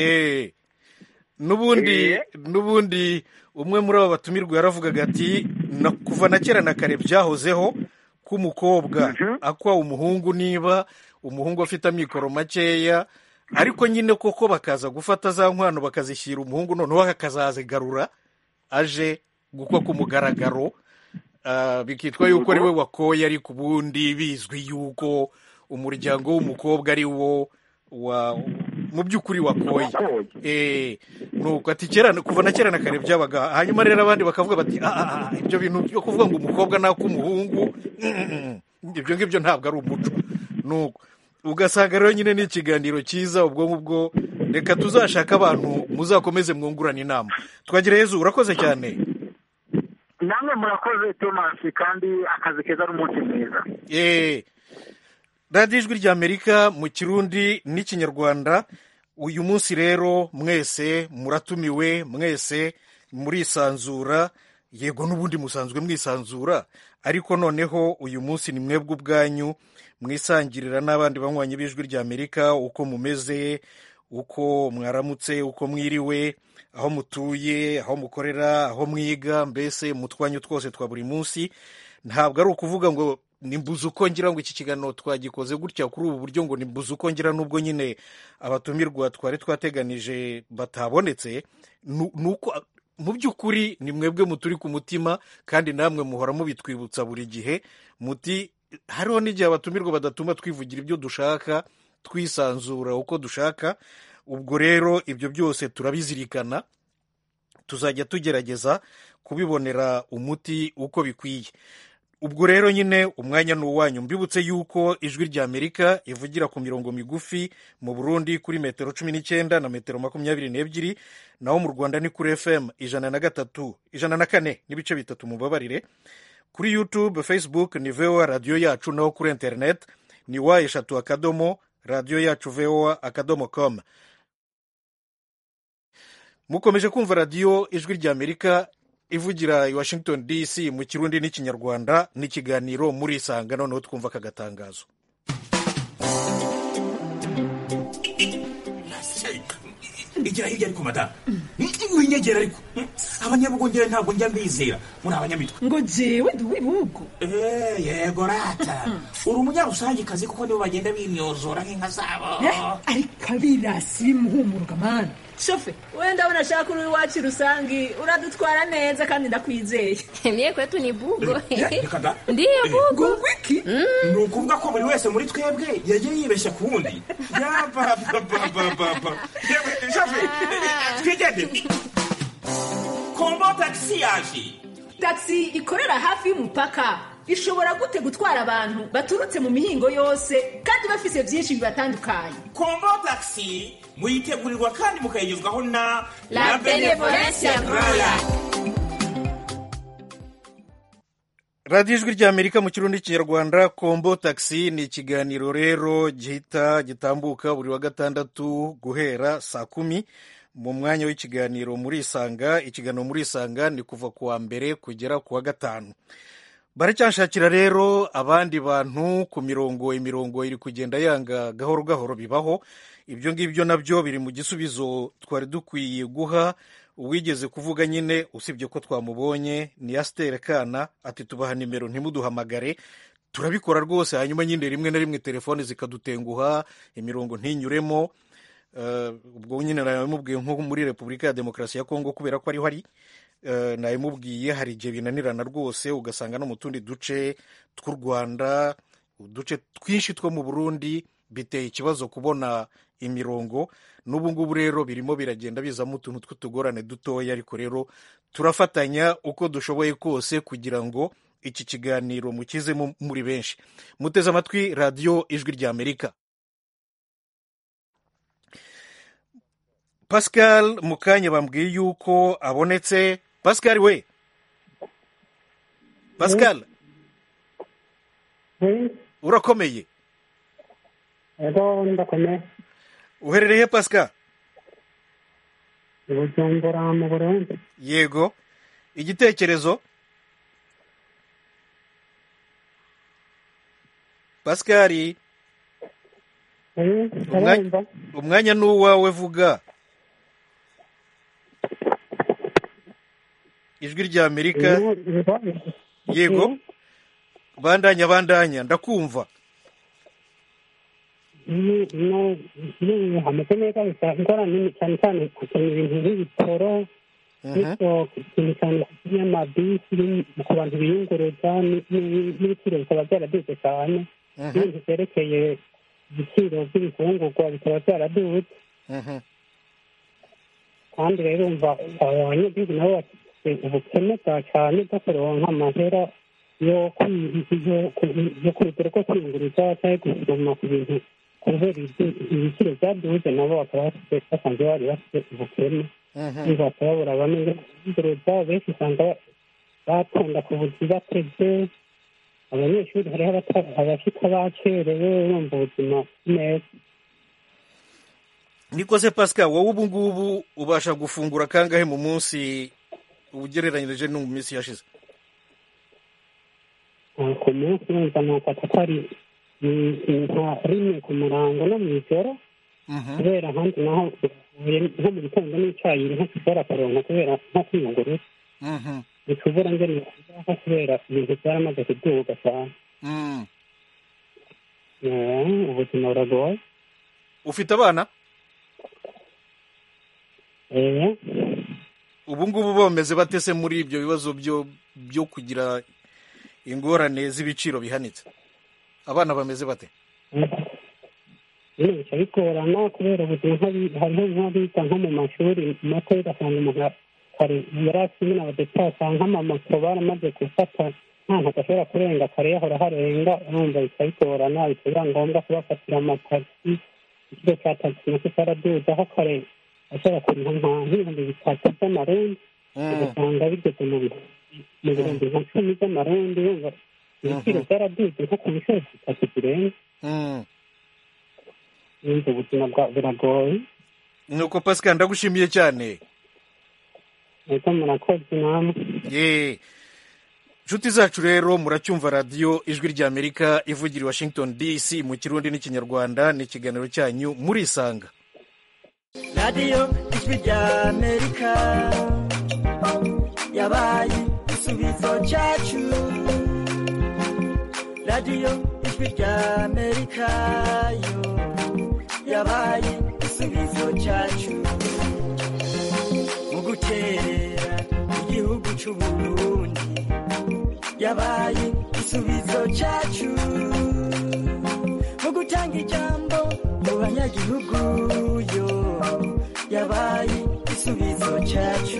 [SPEAKER 1] n'ubundi n'ubundi umwe muri abo batumirwa yaravugaga ati kuva na kera na kare byahozeho ko umukobwa akwa umuhungu niba umuhungu afite amikoro makeya, ariko nyine koko bakaza gufata za nkwano bakazishyira umuhungu, noneho akazazigarura aje gukwa ku mugaragaro, bikitwa yuko ari we wakoye, ariko ubundi bizwi yuko umuryango w'umukobwa ari wo mu by'ukuri wakoye. nuko ati kera, kuva na kera na kare byabaga. hanyuma rero abandi bakavuga bati ibyo bintu byo kuvuga ngo umukobwa n'ak'umuhungu, ibyo ngibyo ntabwo ari umuco. nuko ugasanga rero nyine ni ikiganiro cyiza. ubwo ngubwo reka tuzashaka abantu muzakomeze mwungurana inama. twagira Yezu, urakoze cyane.
[SPEAKER 7] namwe murakoze Thomas, kandi akazi keza n'umunsi mwiza.
[SPEAKER 1] eh radiyo ijwi ry'Amerika mu Kirundi n'Ikinyarwanda. uyu munsi rero mwese muratumiwe, mwese murisanzura. yego n'ubundi musanzwe mwisanzura, ariko noneho uyu munsi ni mwebwe ubwanyu mwisangirira n'abandi banywanyi b'ijwi ry'Amerika uko mumeze, uko mwaramutse, uko mwiriwe, aho mutuye, aho mukorera, aho mwiga, mbese mu twanyu twose twa buri munsi. ntabwo ari ukuvuga ngo nimbuze uko ngira ngo iki kiganiro twagikoze gutya kuri ubu buryo ngo nimbuze uko ngira, n'ubwo nyine abatumirwa twari twateganije batabonetse. nuko mu by'ukuri ni mwebwe muturi ku mutima, kandi namwe muhora mubitwibutsa buri gihe muti hariho n'igihe abatumirwa badatuma twivugira ibyo dushaka, twisanzura uko dushaka. ubwo rero ibyo byose turabizirikana, tuzajya tugerageza kubibonera umuti uko bikwiye. ubwo rero nyine umwanya ni uwanyu. mbibutse yuko ijwi ry'Amerika ivugira ku mirongo migufi mu Burundi kuri metero cumi n'icyenda na metero makumyabiri n'ebyiri, naho mu Rwanda ni kuri F M ijana na gatatu ijana na kane n'ibice bitatu, mubabarire. kuri YouTube, Facebook ni V O A radiyo yacu, naho kuri internet ni wa eshatu akadomo radiyo yacu V O A akadomo com. mukomeje kumva radiyo ijwi ry'Amerika ivugira i Washington D C mu Kirundi n'Ikinyarwanda, n'ikiganiro murisanga. noneho twumva aka gatangazo.
[SPEAKER 8] igira hirya ariko madamu, winyegera ariko abanyabugongera ntabwo njya mbizera, muri abanyamitwe.
[SPEAKER 9] ngo jewe ndi uw'ibihugu.
[SPEAKER 8] yego rata, uri umunyarusangikazi kuko nibo bagenda bimyozora nk'inka zabo.
[SPEAKER 9] ariko abirasi bimuhumuruka mana. shofe, wenda ndabona ashaka uri iwacu rusangi, uradutwara neza kandi ndakwizeye.
[SPEAKER 10] mie kwetu ni bugo.
[SPEAKER 8] reka da.
[SPEAKER 10] ndiyo bugo.
[SPEAKER 9] ngo wiki.
[SPEAKER 8] ni ukuvuga ko buri wese muri twebwe yagiye yibeshya ku wundi. yabababababa. shofe, twigende. kombo taxi yaje.
[SPEAKER 9] taxi ikorera hafi y'umupaka ishobora gute gutwara abantu baturutse mu mihingo yose kandi bafise byinshi bibatandukanye.
[SPEAKER 8] kombo taxi muyitegurirwa kandi mukayigezwaho na
[SPEAKER 10] La Benevolencia Royal.
[SPEAKER 1] radiyo ijwi ry'Amerika mu Kirundi n'Ikinyarwanda. kombo taxi ni ikiganiro rero gihita gitambuka buri wa gatandatu guhera saa kumi mu mwanya w'ikiganiro murisanga. ikiganiro murisanga ni kuva ku wa mbere kugera ku wa gatanu. baracyashakira rero abandi bantu ku mirongo. imirongo iri kugenda yanga gahoro gahoro, bibaho. ibyo ngibyo nabyo biri mu gisubizo twari dukwiye guha uwigeze kuvuga nyine, usibye ko twamubonye, ni Astere Kana, ati tubaha nimero ntimuduhamagare. turabikora rwose, hanyuma nyine rimwe na rimwe telefone zikadutenguha, imirongo ntinyuremo. ubwo nyine nabimubwiye nko muri Repubulika ya Demokarasi ya Kongo, kubera ko ariho ari. nabimubwiye hari igihe binanirana rwose, ugasanga no mu tundi duce tw'u Rwanda, uduce twinshi two mu Burundi biteye ikibazo kubona imirongo. n'ubu ngubu rero birimo biragenda bizamo utuntu tw'utugorane dutoya, ariko rero turafatanya uko dushoboye kose kugira ngo iki kiganiro mukizemo muri benshi. muteze amatwi radiyo ijwi ry'Amerika. Pascal mu kanya bambwiye yuko abonetse. Pascal we, Pascal urakomeye?
[SPEAKER 11] Ego ndakomeye.
[SPEAKER 1] uherereye Pascal?
[SPEAKER 11] Bujumbura mu Burundi.
[SPEAKER 1] yego, igitekerezo Pascal? umwanya, umwanya ni uwawe, vuga. ijwi ry'Amerika. yego, bandanya bandanya, ndakumva.
[SPEAKER 11] hameze neza, bisa ingorane cyane cyane ibintu nk'ibitoro bityo ikintu cyane cy'amabisi ku bantu biyunguruza n'ibiciro bikaba byaraduze cyane n'ibintu byerekeye ibiciro by'ibifungurwa bikaba byaraduze kandi rero umva abanyagihugu nabo bafite ubukene bwa cyane bwo kuronka amahera yo ku rugero rwo kwiyunguruza cyangwa gusoma ku bintu kubera ibiciro byaduze nabo bakaba basanzwe bari bafite ubukene bakaba babura bamwe biyunguruza benshi usanga batonda ku buzi bateze abanyeshuri hariho abashika bacerewe bumva ubuzima neza.
[SPEAKER 1] niko se Pascal, wowe ubu ngubu ubasha gufungura kangahe mu munsi ugereranyije no mu minsi yashize?
[SPEAKER 11] ku munsi wumva nafata ko ari nka rimwe ku murango no mu ijoro kubera ahandi naho nko mu gitondo n'icayi nko kishobora kuronka kubera nko kwiyungurura bitubura ngene nko kubera ibintu byaramaze kuduga cyane. ubuzima buragoye.
[SPEAKER 1] ufite abana?
[SPEAKER 11] eh
[SPEAKER 1] ubu ngubu bomeze batese muri ibyo bibazo byo byo kugira ingorane z'ibiciro bihanitse? abana bameze bate?
[SPEAKER 11] nyine bica bigorana kubera ubuzima hariho nk'abiga nko mu mashuri mato ugasanga umuntu kare yari akimwe n'abadepasa nk'amamoto baramaze gufata nta ntabwo ashobora kurenga kare yahora harenga urumva bica bigorana bikaba ngombwa kubafatira amatagisi. ikigo cya tagisi nacyo cyaraduze aho kare ashobora kuriha nk'ibihumbi bitatu by'amarundi ugasanga bigeze mu bihumbi nka cumi by'amarundi urumva ibiciro byaraduze nko ku biciro bitatu birenga. Urumva ubuzima buragoye.
[SPEAKER 1] nuko Pascal ndagushimiye cyane.
[SPEAKER 11] ego murakoze namwe.
[SPEAKER 1] ye nshuti zacu rero muracyumva radiyo ijwi ry'Amerika ivugira i Washington D C mu kirundi n'ikinyarwanda. ni ikiganiro cyanyu murisanga.
[SPEAKER 12] radiyo ijwi ry'Amerika yabaye igisubizo cyacu. radiyo ijwi ry'Amerika yo yabaye igisubizo cyacu mu guterera igihugu cy'u Burundi. yabaye igisubizo cyacu mu gutanga ijambo mu banyagihugu yo yabaye igisubizo cyacu.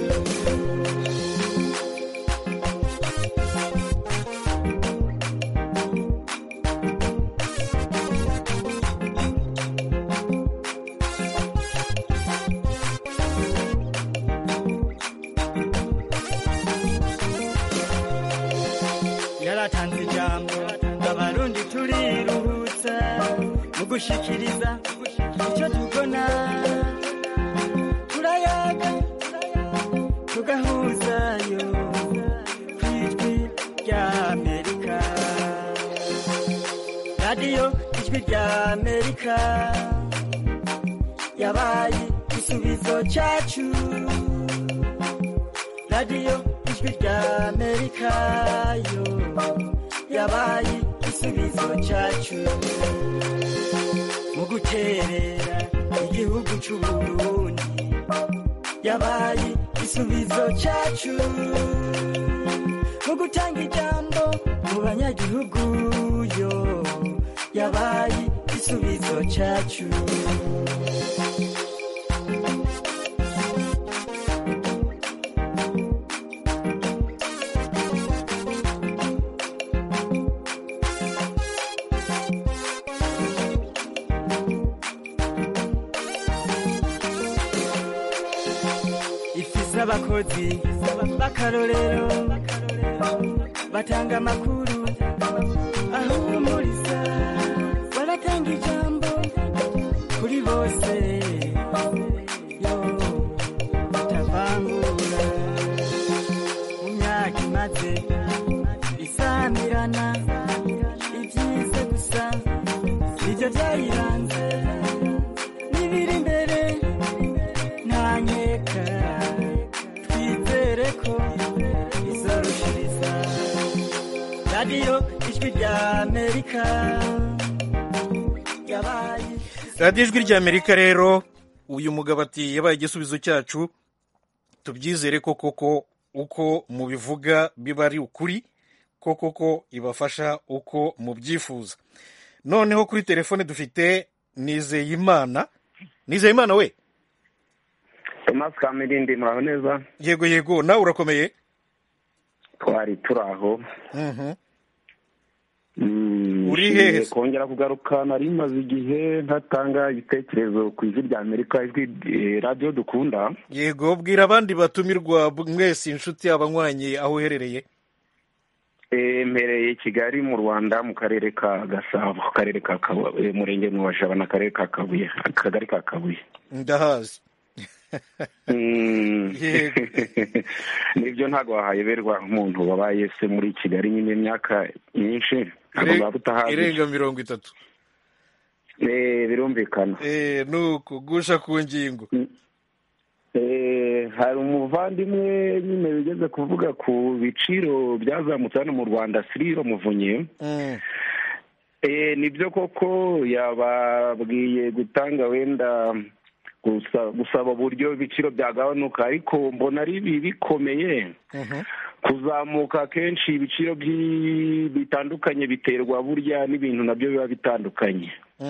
[SPEAKER 12] yaratanze ijambo abarundi turiruhutsa mu gushikiriza icyo tubona. turayaga tugahuzayo ku ijwi ry'Amerika. radiyo ijwi ry'Amerika yabaye igisubizo cyacu. radiyo ijwi ry'Amerika yo yabaye igisubizo cyacu mu guterera igihugu cy'u Burundi. yabaye igisubizo cyacu mu gutanga ijambo mu banyagihugu yo yabaye igisubizo cyacu. abakozi b'akarorero batanga amakuru ahumuriza baratanga ijambo kuri bose yo batavangura. mu myaka imaze isamirana ibyiza gusa nibyo byayiranze n'ibiri imbere nta nkeka ko izorushiriza. radiyo ijwi ry'Amerika yabaye.
[SPEAKER 1] radiyo ijwi ry'Amerika rero uyu mugabo ati yabaye igisubizo cyacu. tubyizere ko koko uko mubivuga biba ari ukuri ko koko ibafasha uko mubyifuza. Noneho kuri telefone dufite Nizeyimana. Nizeyimana we.
[SPEAKER 13] Thomas Kamirindi, muraho neza?
[SPEAKER 1] Yego yego, nawe urakomeye?
[SPEAKER 13] Twari turaho.
[SPEAKER 1] Mhm.
[SPEAKER 13] Mm,
[SPEAKER 1] uri hehe?
[SPEAKER 13] Kongera kugaruka nari maze igihe ntatanga ibitekerezo ku ijwi rya Amerika, ijwi eh, radio dukunda.
[SPEAKER 1] Yego, bwira abandi batumirwa mwese inshuti abanywanyi aho uherereye.
[SPEAKER 13] Eh, mpereye Kigali mu Rwanda mu karere ka Gasabo, karere ka Kabuye, murenge wa Jabana, karere ka Kabuye, akagari ka Kabuye.
[SPEAKER 1] Ndahazi.
[SPEAKER 13] Nibyo ntago wahayeberwa umuntu wabaye se muri Kigali nyine imyaka myinshi
[SPEAKER 1] irenga mirongo itatu.
[SPEAKER 13] Eh, birumvikana.
[SPEAKER 1] Eh, nuko gusha ku ngingo.
[SPEAKER 13] Eh, hari umuvandimwe nyine bigeze kuvuga ku biciro byazamutse hano mu Rwanda, Siriro Muvunyi.
[SPEAKER 1] Mm.
[SPEAKER 13] Eh, nibyo koko yababwiye gutanga wenda gusaba uburyo ibiciro byagabanuka, ariko mbona ari bikomeye. Kuzamuka kenshi ibiciro bitandukanye biterwa burya n'ibintu nabyo biba bitandukanye.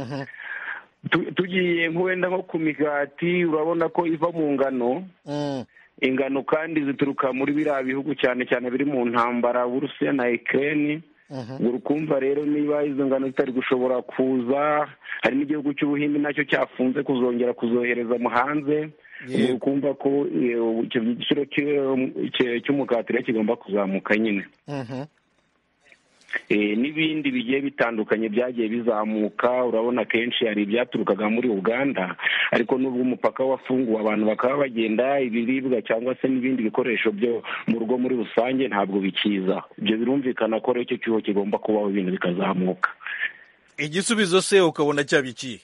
[SPEAKER 13] Tugiye wenda nko ku migati urabona ko iva mu ngano, ingano kandi zituruka muri biriya bihugu cyane cyane biri mu ntambara, Uburusiya na Ukraine. Urukumva rero niba izo ngano zitari gushobora kuza, hari n'igihugu cy'Ubuhindi nacyo cyafunze kuzongera kuzohereza mu hanze, urukumva ko icyo giciro cy'umugati kigomba kuzamuka nyine. N'ibindi bigiye bitandukanye byagiye bizamuka, urabona kenshi hari ibyaturukaga muri Uganda, ariko n'ubwo umupaka wafunguwe abantu bakaba bagenda, ibiribwa cyangwa se n'ibindi bikoresho byo mu rugo muri rusange ntabwo bikiza. Ibyo birumvikana ko icyo cyuho kigomba kubaho, ibintu bikazamuka.
[SPEAKER 1] Igisubizo se ukabona cyabikiye?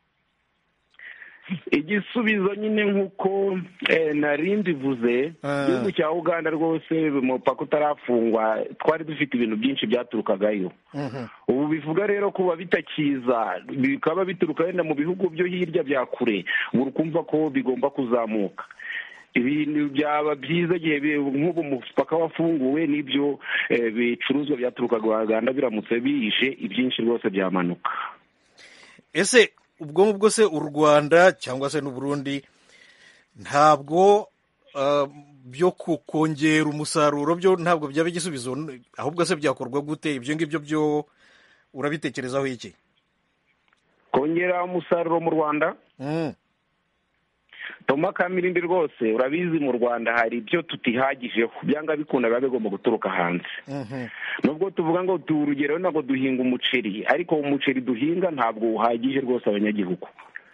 [SPEAKER 13] Igisubizo nyine nk'uko nari mbivuze, igihugu cya Uganda rwose umupaka utarafungwa twari dufite ibintu byinshi byaturukagayo. Ubu bivuga rero kuba bitakiza, bikaba bituruka wenda mu bihugu byo hirya bya kure, ubu kumva ko bigomba kuzamuka. Ibintu byaba byiza igihe nk'ubu umupaka wafunguwe, n'ibyo bicuruzwa byaturukaga Uganda biramutse bihishe, ibyinshi rwose byamanuka.
[SPEAKER 1] Ese ubwo ngubwo se u Rwanda cyangwa se n'u Burundi ntabwo byo kongera umusaruro byo ntabwo byaba igisubizo, ahubwo se byakorwa gute? Ibyo ngibyo byo urabitekerezaho iki?
[SPEAKER 13] Kongera umusaruro mu Rwanda? Toma Kamirindi, rwose urabizi mu Rwanda hari ibyo tutihagijeho, byanga bikunda biba bigomba guturuka hanze. Nubwo tuvuga ngo urugero ntabwo duhinga umuceri, ariko umuceri duhinga ntabwo uhagije rwose abanyagihugu.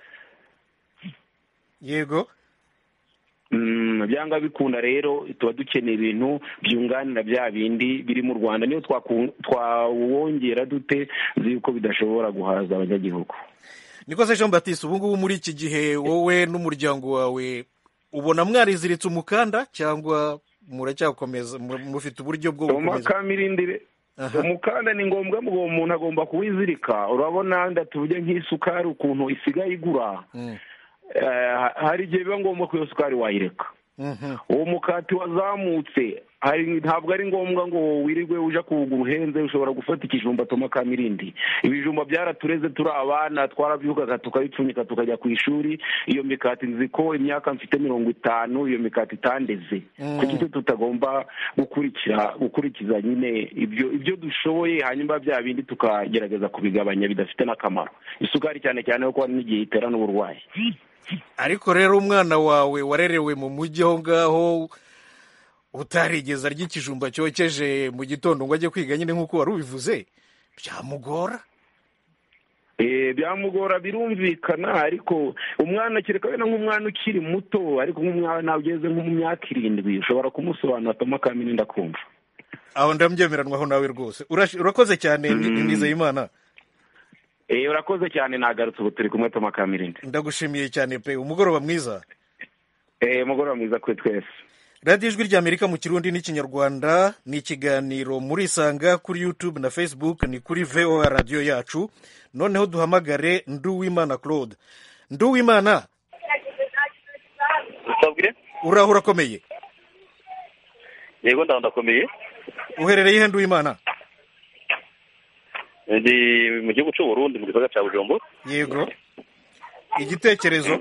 [SPEAKER 1] Yego.
[SPEAKER 13] Mm, byanga bikunda rero tuba dukeneye ibintu byunganira bya bindi biri mu Rwanda, niyo twawongera dute nzi ko bidashobora guhaza abanyagihugu.
[SPEAKER 1] Niko se Jean Baptiste, ubu ngubu muri iki gihe wowe n'umuryango wawe ubona mwariziritse umukanda cyangwa muracyakomeza mufite uburyo bwo gukomeza?
[SPEAKER 13] Kamirindi, umukanda ni ngombwa, ngo umuntu agomba kuwizirika. Urabona ndatuvuge nk'isukari ukuntu isigaye igura, hari igihe biba ngombwa ko iyo sukari wayireka. Uwo mukati wazamutse, ntabwo ari ngombwa ngo wirirwe uja kuwugura uhenze, ushobora gufata ikijumba Toma Kamirindi. Ibijumba byaratureze turi abana, twarabyukaga tukabipfunyika tukajya ku ishuri. Iyo mikati nzi ko imyaka mfite mirongo itanu iyo mikati itandeze. Kuki tutagomba gukurikira gukurikiza nyine ibyo ibyo dushoboye, hanyuma bya bindi tukagerageza kubigabanya bidafite n'akamaro. Isukari cyane cyane ko n'igihe itera n'uburwayi.
[SPEAKER 1] Ariko rero umwana wawe warerewe mu mujyi aho ngaho, utarigeze arya ikijumba cyokeje mu gitondo ngo ajye kwiga nyine nk'uko wari ubivuze, byamugora?
[SPEAKER 13] Eh, byamugora birumvikana, ariko umwana kereka wenda nk'umwana ukiri muto, ariko nk'umwana ugeze nko mu myaka irindwi ushobora kumusobanura Toma Kamirindi ndakumva.
[SPEAKER 1] Aho ndamyemeranwaho nawe rwose. Urakoze cyane Nizeyimana.
[SPEAKER 13] Eh, urakoze cyane, nagarutse ubu turi kumwe Toma Kamirindi.
[SPEAKER 1] Ndagushimiye cyane pe, umugoroba mwiza.
[SPEAKER 13] Eh, umugoroba mwiza kuri twese.
[SPEAKER 1] Radio Ijwi ry'Amerika mu Kirundi n'Ikinyarwanda, ni ikiganiro muri Sanga kuri YouTube na Facebook, ni kuri V O A radio yacu. Noneho duhamagare Nduwimana Claude. Nduwimana, uraho urakomeye?
[SPEAKER 14] yego ndaho ndakomeye.
[SPEAKER 1] uherereye he Nduwimana?
[SPEAKER 14] Ndi mu gihugu cy'u Burundi mu gisagara cya Bujumbura.
[SPEAKER 1] Yego, igitekerezo?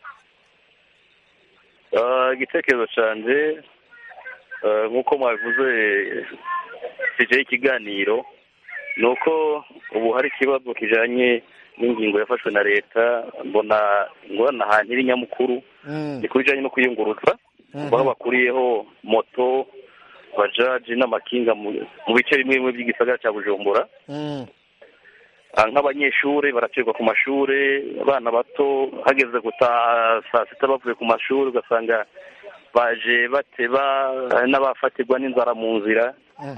[SPEAKER 14] igitekerezo cyanjye nk'uko mwabivuze kijyaho ikiganiro ni uko ubu hari ikibazo kijyanye n'ingingo yafashwe na leta, mbona ingorane ahantu iri nyamukuru ni ku bijyanye no kwiyunguruza, aho bakuriyeho moto, bajaji n'amakinga mu bice bimwe bimwe by'igisagara cya Bujumbura. Nk'abanyeshuri baracibwa ku mashuri, abana bato hageze gutaha saa sita bavuye ku mashuri ugasanga baje bateba, n'abafatirwa n'inzara mu nzira.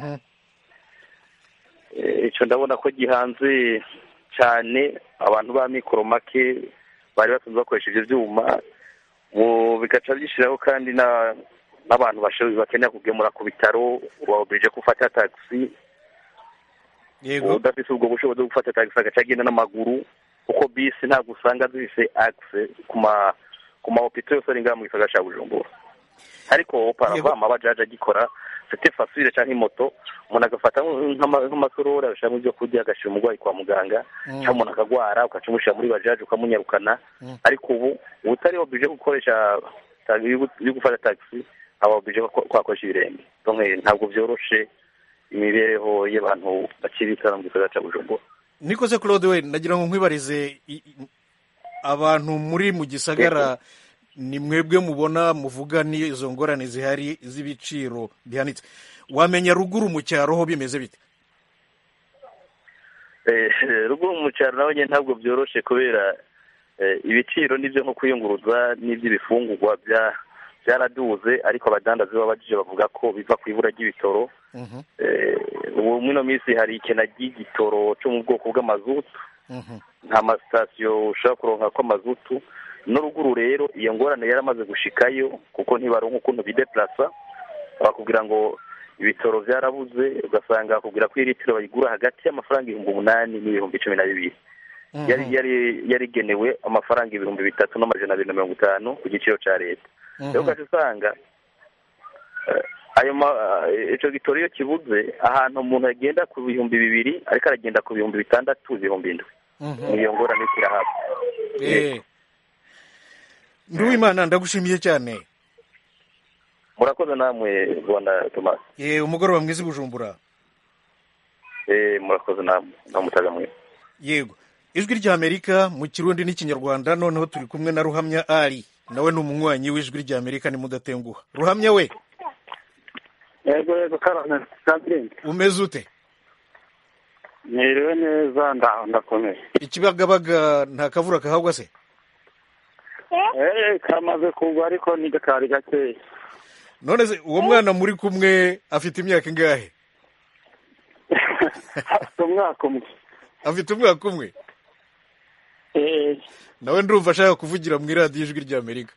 [SPEAKER 14] Icyo ndabona ko gihanze cyane abantu ba mikoro make bari batunze bakoresha ibyo byuma, bigaca byishyiraho kandi n'abantu bakeneye kugemura ku bitaro bababwirije ko ufata tagisi.
[SPEAKER 1] Yego,
[SPEAKER 14] udafite ubwo bushobozi bwo gufata tagisi agaca agenda n'amaguru, kuko bisi ntabwo usanga zifite akise ku ma ku ma hopito yose ari ngaha mu gisagara cya Bujumbura. Ariko parava amabajaje agikora c'était facile cyangwa imoto, umuntu agafata nk'amasorori agashyiramo ibyo kurya agashyira umurwayi kwa muganga, cyangwa umuntu akagwara ukacumushyira muri bajaje ukamunyarukana. Ariko ubu utari oblige gukoresha yo gufata tagisi, aba oblige kwakoresha ibirenge. Ntabwo byoroshe imibereho y'abantu bakibikana mu gisagara cya Bujumbura.
[SPEAKER 1] Niko se Claude, we nagira ngo nkwibarize, abantu muri mu gisagara ni mwebwe mubona muvuga ni izo ngorane zihari z'ibiciro bihanitse, wamenya ruguru mu cyaro ho bimeze bite?
[SPEAKER 14] Ruguru mu cyaro naho nyine ntabwo byoroshe, kubera ibiciro n'ibyo nko kwiyunguruza n'iby'ibifungurwa byaraduze, ariko abadandazi babajije bavuga ko biva ku ibura ry'ibitoro. Ubu muri ino minsi hari ikena ry'igitoro cyo mu bwoko bw'amazutu, nta masitasiyo ushobora kuronka ko amazutu. No ruguru rero iyo ngorane yaramaze gushikayo, kuko ntibaronka ukuntu bideplasa, bakubwira ngo ibitoro byarabuze, ugasanga bakubwira ko litiro bayigura hagati y'amafaranga ibihumbi umunani n'ibihumbi cumi na bibiri. yari yari yarigenewe amafaranga ibihumbi bitatu n'amajana abiri na mirongo itanu ku giciro cya leta. Rero ugaca usanga ayo icyo gitoro iyo kibuze ahantu umuntu agenda ku bihumbi bibiri ariko aragenda ku bihumbi bitandatu ibihumbi indwi. Iyo ngorane kirahaba.
[SPEAKER 1] Nduwimana, ndagushimiye cyane.
[SPEAKER 14] Murakoze namwe Rwanda Thomas.
[SPEAKER 1] Ye, umugoroba mwiza Bujumbura.
[SPEAKER 14] Eh, murakoze namwe namutaga mwe.
[SPEAKER 1] Yego, ijwi rya Amerika mu Kirundi n'ikinyarwanda. Noneho turi kumwe na Ruhamya Ali, nawe ni umunywanyi w'ijwi rya Amerika, ni mudatenguha. Ruhamya we.
[SPEAKER 15] Yego yego karana Sandrine.
[SPEAKER 1] Umeze ute?
[SPEAKER 15] Niriwe neza ndakomeye.
[SPEAKER 1] Ikibagabaga nta kavura kahagwa se?
[SPEAKER 15] Eh, kamaze kugwa ariko ni gakari gake.
[SPEAKER 1] None se uwo mwana muri kumwe afite imyaka ingahe?
[SPEAKER 15] Afite umwaka umwe.
[SPEAKER 1] Afite umwaka umwe?
[SPEAKER 15] Eh.
[SPEAKER 1] Nawe ndumva ashaka kuvugira mu iradiyo ijwi rya Amerika.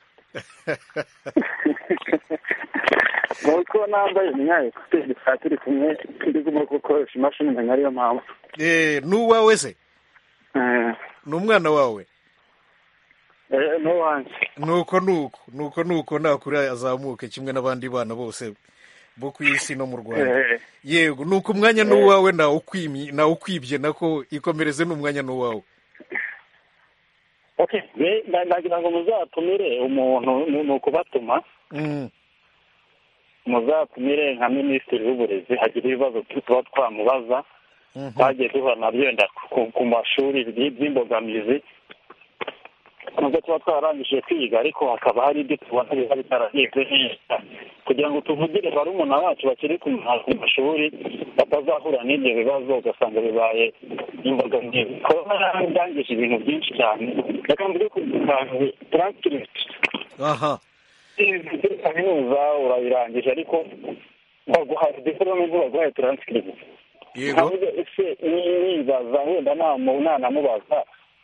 [SPEAKER 15] Nuko nambaye imyaye kuteri satiri kumwe ndi guma gukoresha imashini nka ariyo mpamvu.
[SPEAKER 1] Eh, nuwawe se?
[SPEAKER 15] Eh.
[SPEAKER 1] N'umwana wawe?
[SPEAKER 15] Eh, no wanjye.
[SPEAKER 1] Nuko nuko nuko nuko nakuri azamuke kimwe n'abandi bana bose bo ku isi no mu Rwanda. Yego, nuko umwanya n'uwawe na ukwimye na ukwibye nako ikomereze n'umwanya n'uwawe.
[SPEAKER 15] Okay, ne ndagira ngo muzatumire umuntu nuko batuma.
[SPEAKER 1] Mm.
[SPEAKER 15] Muzatumire nka minisitiri w'uburezi, hagira ibibazo tuba twamubaza. Twagiye duhura nabyo wenda ku mashuri by'imbogamizi. Nubwo tuba twarangije kwiga ariko hakaba hari ibyo tubona biba bitaragiye neza, kugira ngo tuvugire barumuna bacu bakiri ku mashuri batazahura n'ibyo bibazo ugasanga bibaye imbogamizi. Korona yangije ibintu byinshi cyane, reka mvuge ku transcript.
[SPEAKER 1] Aha.
[SPEAKER 15] Kaminuza urayirangije ariko baguha diplome baguha transcript.
[SPEAKER 1] Yego.
[SPEAKER 15] Ese nibaza wenda nta mubaza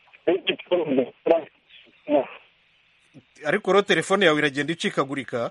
[SPEAKER 1] ariko ro telefone yawe iragenda icikagurika.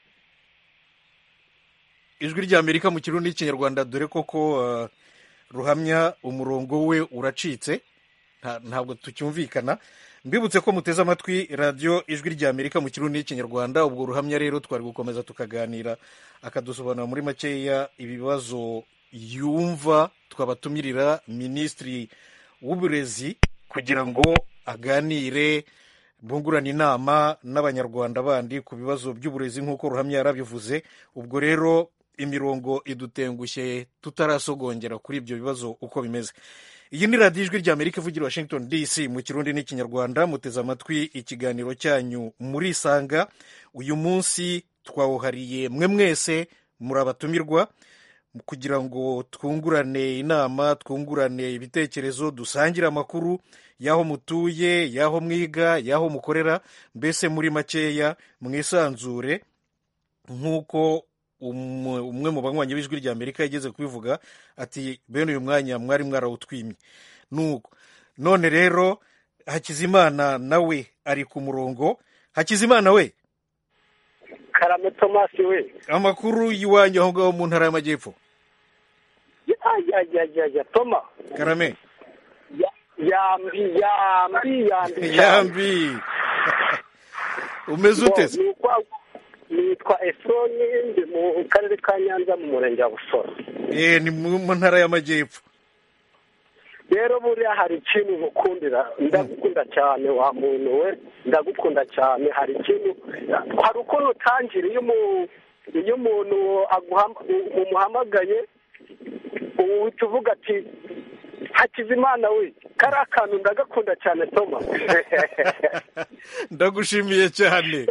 [SPEAKER 1] Ijwi rya Amerika mu Kirundi n'ikinyarwanda, dore koko uh, Ruhamya umurongo we uracitse, ntabwo tucyumvikana. mbibutse ko muteze amatwi radiyo ijwi ry'Amerika mu kirundi n'ikinyarwanda. ubwo ruhamya rero twari gukomeza tukaganira akadusobanura muri makeya ibibazo yumva, twabatumirira minisitiri w'uburezi kugira ngo aganire bungurana inama n'abanyarwanda bandi ku bibazo by'uburezi nk'uko ruhamya yarabivuze. ubwo rero imirongo idutengushye tutarasogongera kuri ibyo bibazo uko bimeze. iyi ni radiyo ijwi ry'Amerika ivugira Washington D C mu kirundi n'ikinyarwanda. muteze amatwi ikiganiro cyanyu murisanga. uyu munsi twawuhariye mwe mwese muri abatumirwa kugira ngo twungurane inama, twungurane ibitekerezo, dusangire amakuru y'aho mutuye, y'aho mwiga, y'aho mukorera, mbese muri makeya mwisanzure nk'uko umwe mu banywanyi b'ijwi ry'Amerika yageze kubivuga ati bene uyu mwanya mwari mwarawutwimye. nuko none rero Hakizimana nawe ari ku murongo. Hakizimana we.
[SPEAKER 16] Karame Tomasi we.
[SPEAKER 1] Amakuru y'iwanyu aho ngaho mu ntara y'Amajyepfo.
[SPEAKER 16] ya ya ya ya Toma.
[SPEAKER 1] Karame.
[SPEAKER 16] ya yambi yambi yambi
[SPEAKER 1] yambi umeze ute?
[SPEAKER 16] nitwa Efroni, ndi mu karere ka Nyanza mu murenge wa Busoro.
[SPEAKER 1] Eh, ni mu ntara y'Amajyepfo.
[SPEAKER 16] Rero buriya hari ikintu ngukundira, ndagukunda cyane wa muntu we, ndagukunda cyane. hari ikintu, hari ukuntu utangira iyo iyo umuntu umuhamagaye uhita uvuga ati Hakizimana we, kari akantu ndagakunda cyane Toma.
[SPEAKER 1] Ndagushimiye cyane.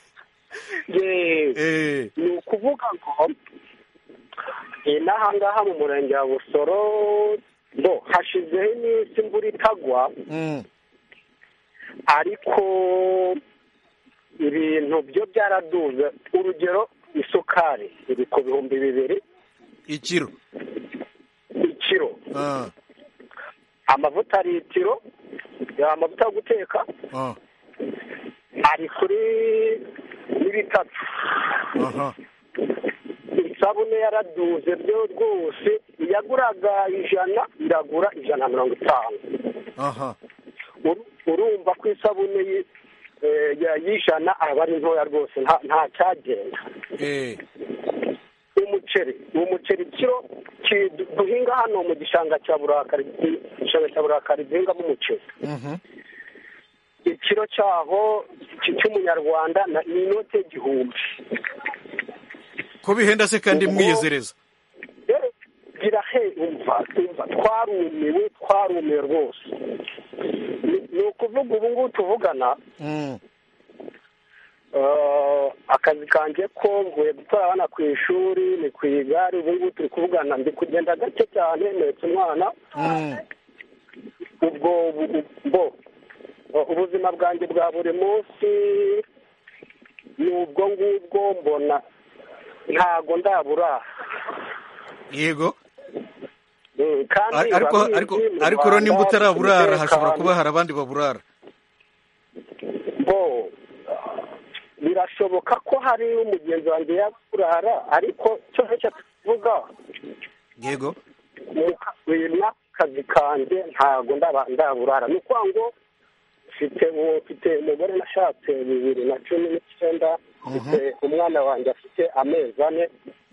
[SPEAKER 16] ye ni ukuvuga ngo inaha ngaha mu murenge wa Busoro bo hashizeho iminsi imvura itagwa, ariko ibintu byo byaraduze. urugero isukari iri ku bihumbi bibiri
[SPEAKER 1] ikiro
[SPEAKER 16] ikiro amavuta litiro, amavuta yo guteka ari kuri bitatu. isabune yaraduze byo rwose, iyaguraga ijana iragura ijana na mirongo itanu. urumva ko isabune y'ijana aba ari ntoya rwose, nta cyagenda. umuceri umuceri kiro duhinga hano mu gishanga cya Burakari, igishanga cya Burakari duhingamo umuceri. ikiro cyaho cy'umunyarwanda ni inote y'igihumbi.
[SPEAKER 1] ko bihenda se kandi mwiyezereza?
[SPEAKER 16] birahe umva umva twarumiwe twarumiwe rwose. ni ukuvuga ubu ngubu tuvugana, akazi kanjye ko mvuye gutora abana ku ishuri, ni ku igare. ubu ngubu turi kuvugana, ndi kugenda gake cyane, mpetse umwana. ubwo bo ubuzima bwanjye bwa buri munsi ni ubwo ngubwo, mbona ntago ndabura.
[SPEAKER 1] yego. ariko ariko ariko rero nimba utaraburara hashobora kuba hari abandi baburara.
[SPEAKER 16] bo birashoboka ko hari umugenzi wanjye yaburara, ariko cyo cyo tuvuga.
[SPEAKER 1] yego.
[SPEAKER 16] akazi kanjye ntago ndaburara. ni ukuvuga ngo mfite mfite umugore nashatse bibiri na cumi n'icyenda, mfite umwana wanjye afite amezi ane.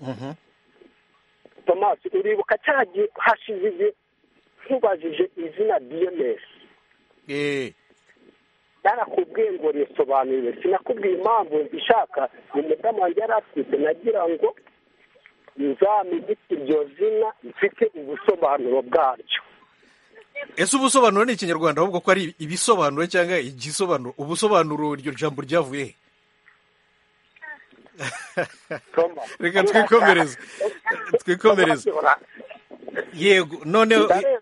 [SPEAKER 16] Tomasi, uribuka cyagiye hashize igihe ntubajije izina D M S?
[SPEAKER 1] eh
[SPEAKER 16] narakubwiye ngo risobanurire, sinakubwiye impamvu ishaka. umudamu wanjye yari afite, nagira ngo nzamenye iryo zina, mfite ubusobanuro bwaryo.
[SPEAKER 1] ese ubusobanuro ni ikinyarwanda ahubwo ko ari ibisobanuro cyangwa igisobanuro? ubusobanuro iryo jambo ryavuye he? reka twikomereze twikomereze. yego. none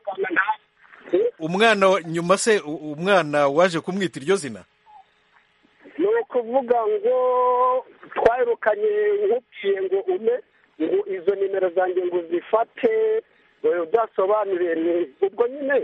[SPEAKER 1] umwana nyuma se, umwana waje kumwita iryo zina?
[SPEAKER 16] ni ukuvuga ngo twahirukanye nk'uciye ngo ume ngo izo nimero zanjye ngo zifate byasobanuriye. ubwo nyine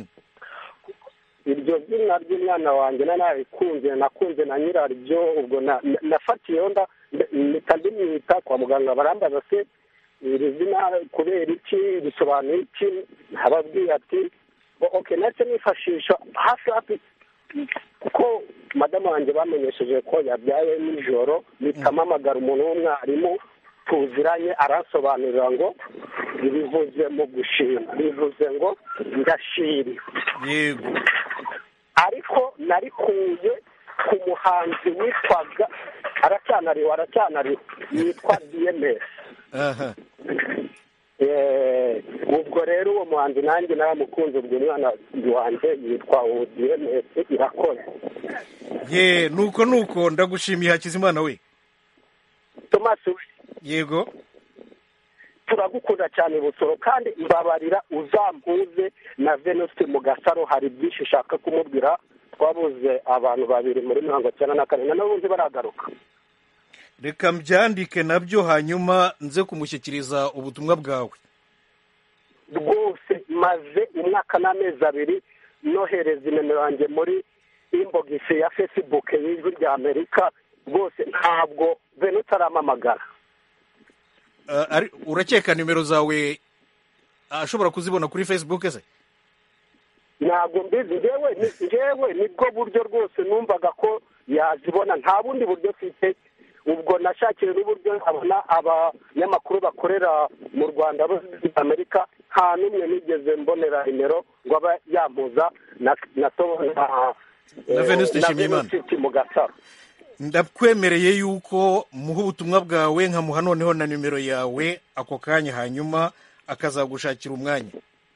[SPEAKER 16] iryo zina ry'umwana wanjye narikunze, nakunze na nyiraryo. ubwo nafatiyeho mpita ndimwita kwa muganga, barambaza se iri zina kubera iki, risobanuye iki? nababwiye ati oke, nahise nifashisha hafi hafi kuko madamu wanjye bamenyesheje ko yabyaye nijoro bikamamagara umuntu w'umwarimu tuziranye aransobanurira ngo bivuze mu gushima bivuze ngo ndashimye
[SPEAKER 1] yego
[SPEAKER 16] ariko narikuye ku muhanzi witwaga aracyanariwe aracyanariwe yitwa D M S.
[SPEAKER 1] aha
[SPEAKER 16] ubwo rero uwo muhanzi nanjye naramukunze ubwo umwana wanjye yitwa D M S irakora.
[SPEAKER 1] ye nuko nuko ndagushimiye Hakizimana we.
[SPEAKER 16] Thomas we
[SPEAKER 1] yego
[SPEAKER 16] turagukunda cyane Busoro kandi mbabarira uzampuze na Venuste mu Gasaro hari byinshi ushaka kumubwira twabuze abantu babiri muri mirongo icyenda na kane n'ubundi baragaruka.
[SPEAKER 1] reka mbyandike nabyo hanyuma nze kumushyikiriza ubutumwa bwawe.
[SPEAKER 16] rwose maze umwaka n'amezi abiri nohereza inimero yanjye muri inbox ya Facebook y'ijwi rya Amerika rwose ntabwo Venuste aramamagara.
[SPEAKER 1] urakeka nimero zawe ashobora kuzibona kuri Facebook se?
[SPEAKER 16] ntabwo mbizi njyewe njyewe nibwo buryo rwose numvaga ko yazibona nta bundi buryo mfite ubwo nashakiye n'uburyo nkabona abanyamakuru bakorera mu Rwanda Amerika nta n'umwe nigeze mbonera nimero ngo aba yampuza na na
[SPEAKER 1] na Venuste Nshimiyimana
[SPEAKER 16] mu Gasaro.
[SPEAKER 1] ndakwemereye yuko muha ubutumwa bwawe nkamuha noneho na nimero yawe ako kanya hanyuma akazagushakira umwanya.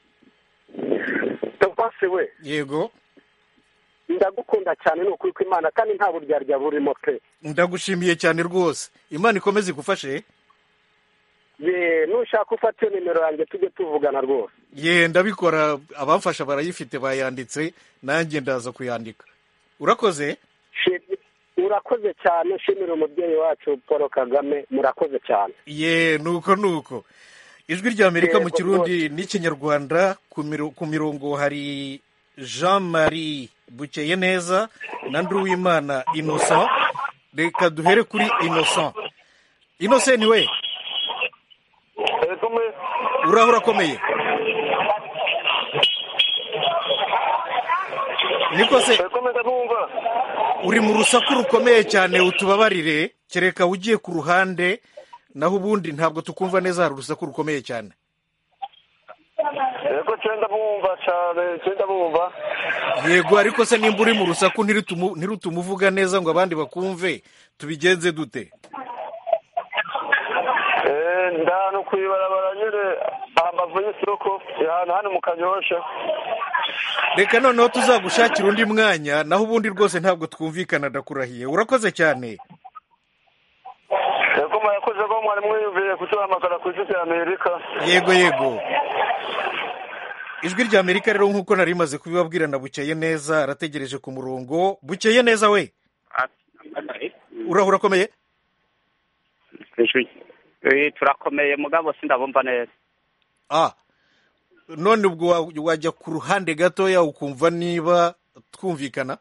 [SPEAKER 16] Topase we
[SPEAKER 1] yego
[SPEAKER 16] ndagukunda cyane n'ukuri kw'Imana kandi nta buryarya burimo pe.
[SPEAKER 1] ndagushimiye cyane rwose Imana ikomeze igufashe.
[SPEAKER 16] ye nushaka ufate nimero yanjye tujye tuvugana rwose.
[SPEAKER 1] ye ndabikora abamfasha barayifite bayanditse nanjye ndaza kuyandika. urakoze
[SPEAKER 16] urakoze cyane shimira umubyeyi wacu Paul Kagame murakoze cyane.
[SPEAKER 1] ye nuko nuko ijwi rya Amerika mu Kirundi n'Ikinyarwanda ku mirongo hari Jean Marie Bukeye neza na Nduwimana Innocent. reka duhere kuri Innocent. Innocent ni we uraho urakomeye niko se uri mu rusaku rukomeye cyane utubabarire kereka ugiye ku ruhande naho ubundi ntabwo tukumva neza hari urusaku rukomeye cyane.
[SPEAKER 17] yego cyenda bumva cyane cyenda bumva
[SPEAKER 1] yego ariko se nimba uri mu rusaku ntirutumuvuga neza ngo abandi bakumve tubigenze dute?
[SPEAKER 17] eh ndano kwibarabara nyine ambavu y'isoko hano hano mu Kanyosha.
[SPEAKER 1] reka noneho tuzagushakira undi mwanya naho ubundi rwose ntabwo twumvikana ndakurahiye. urakoze cyane.
[SPEAKER 17] yego murakoze ko mwari mwiyumviye kutuhamagara ku ijwi rya Amerika.
[SPEAKER 1] yego yego ijwi rya Amerika rero nk'uko nari maze kubibabwira na Bukeye neza arategereje ku murongo. Bukeye neza we uraho urakomeye?
[SPEAKER 18] turakomeye mugabo sindabumva neza.
[SPEAKER 1] ah none ubwo wajya ku ruhande gatoya ukumva niba twumvikana?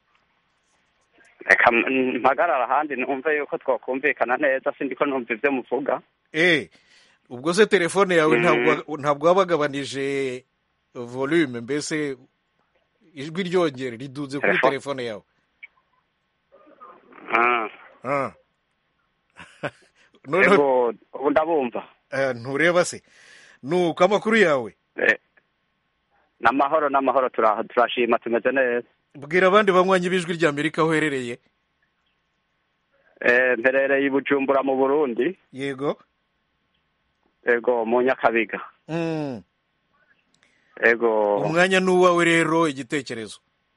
[SPEAKER 18] reka mpagarara ahandi numve yuko twakumvikana neza sindiko numva ibyo muvuga.
[SPEAKER 1] eh ubwo se telefone yawe ntabwo ntabwo wabagabanije volume mbese ijwi ryongere riduze kuri telefone yawe?
[SPEAKER 18] ah
[SPEAKER 1] ah
[SPEAKER 18] noneho ndabumva.
[SPEAKER 1] eh ntureba se nuko amakuru yawe?
[SPEAKER 18] eh n'amahoro n'amahoro turashima tumeze neza.
[SPEAKER 1] bwira abandi banywanyi b'ijwi rya Amerika aho uherereye.
[SPEAKER 18] eh mperereye i Bujumbura mu Burundi.
[SPEAKER 1] yego
[SPEAKER 18] yego mu Nyakabiga.
[SPEAKER 1] mm.
[SPEAKER 18] yego
[SPEAKER 1] umwanya n'uwawe rero igitekerezo.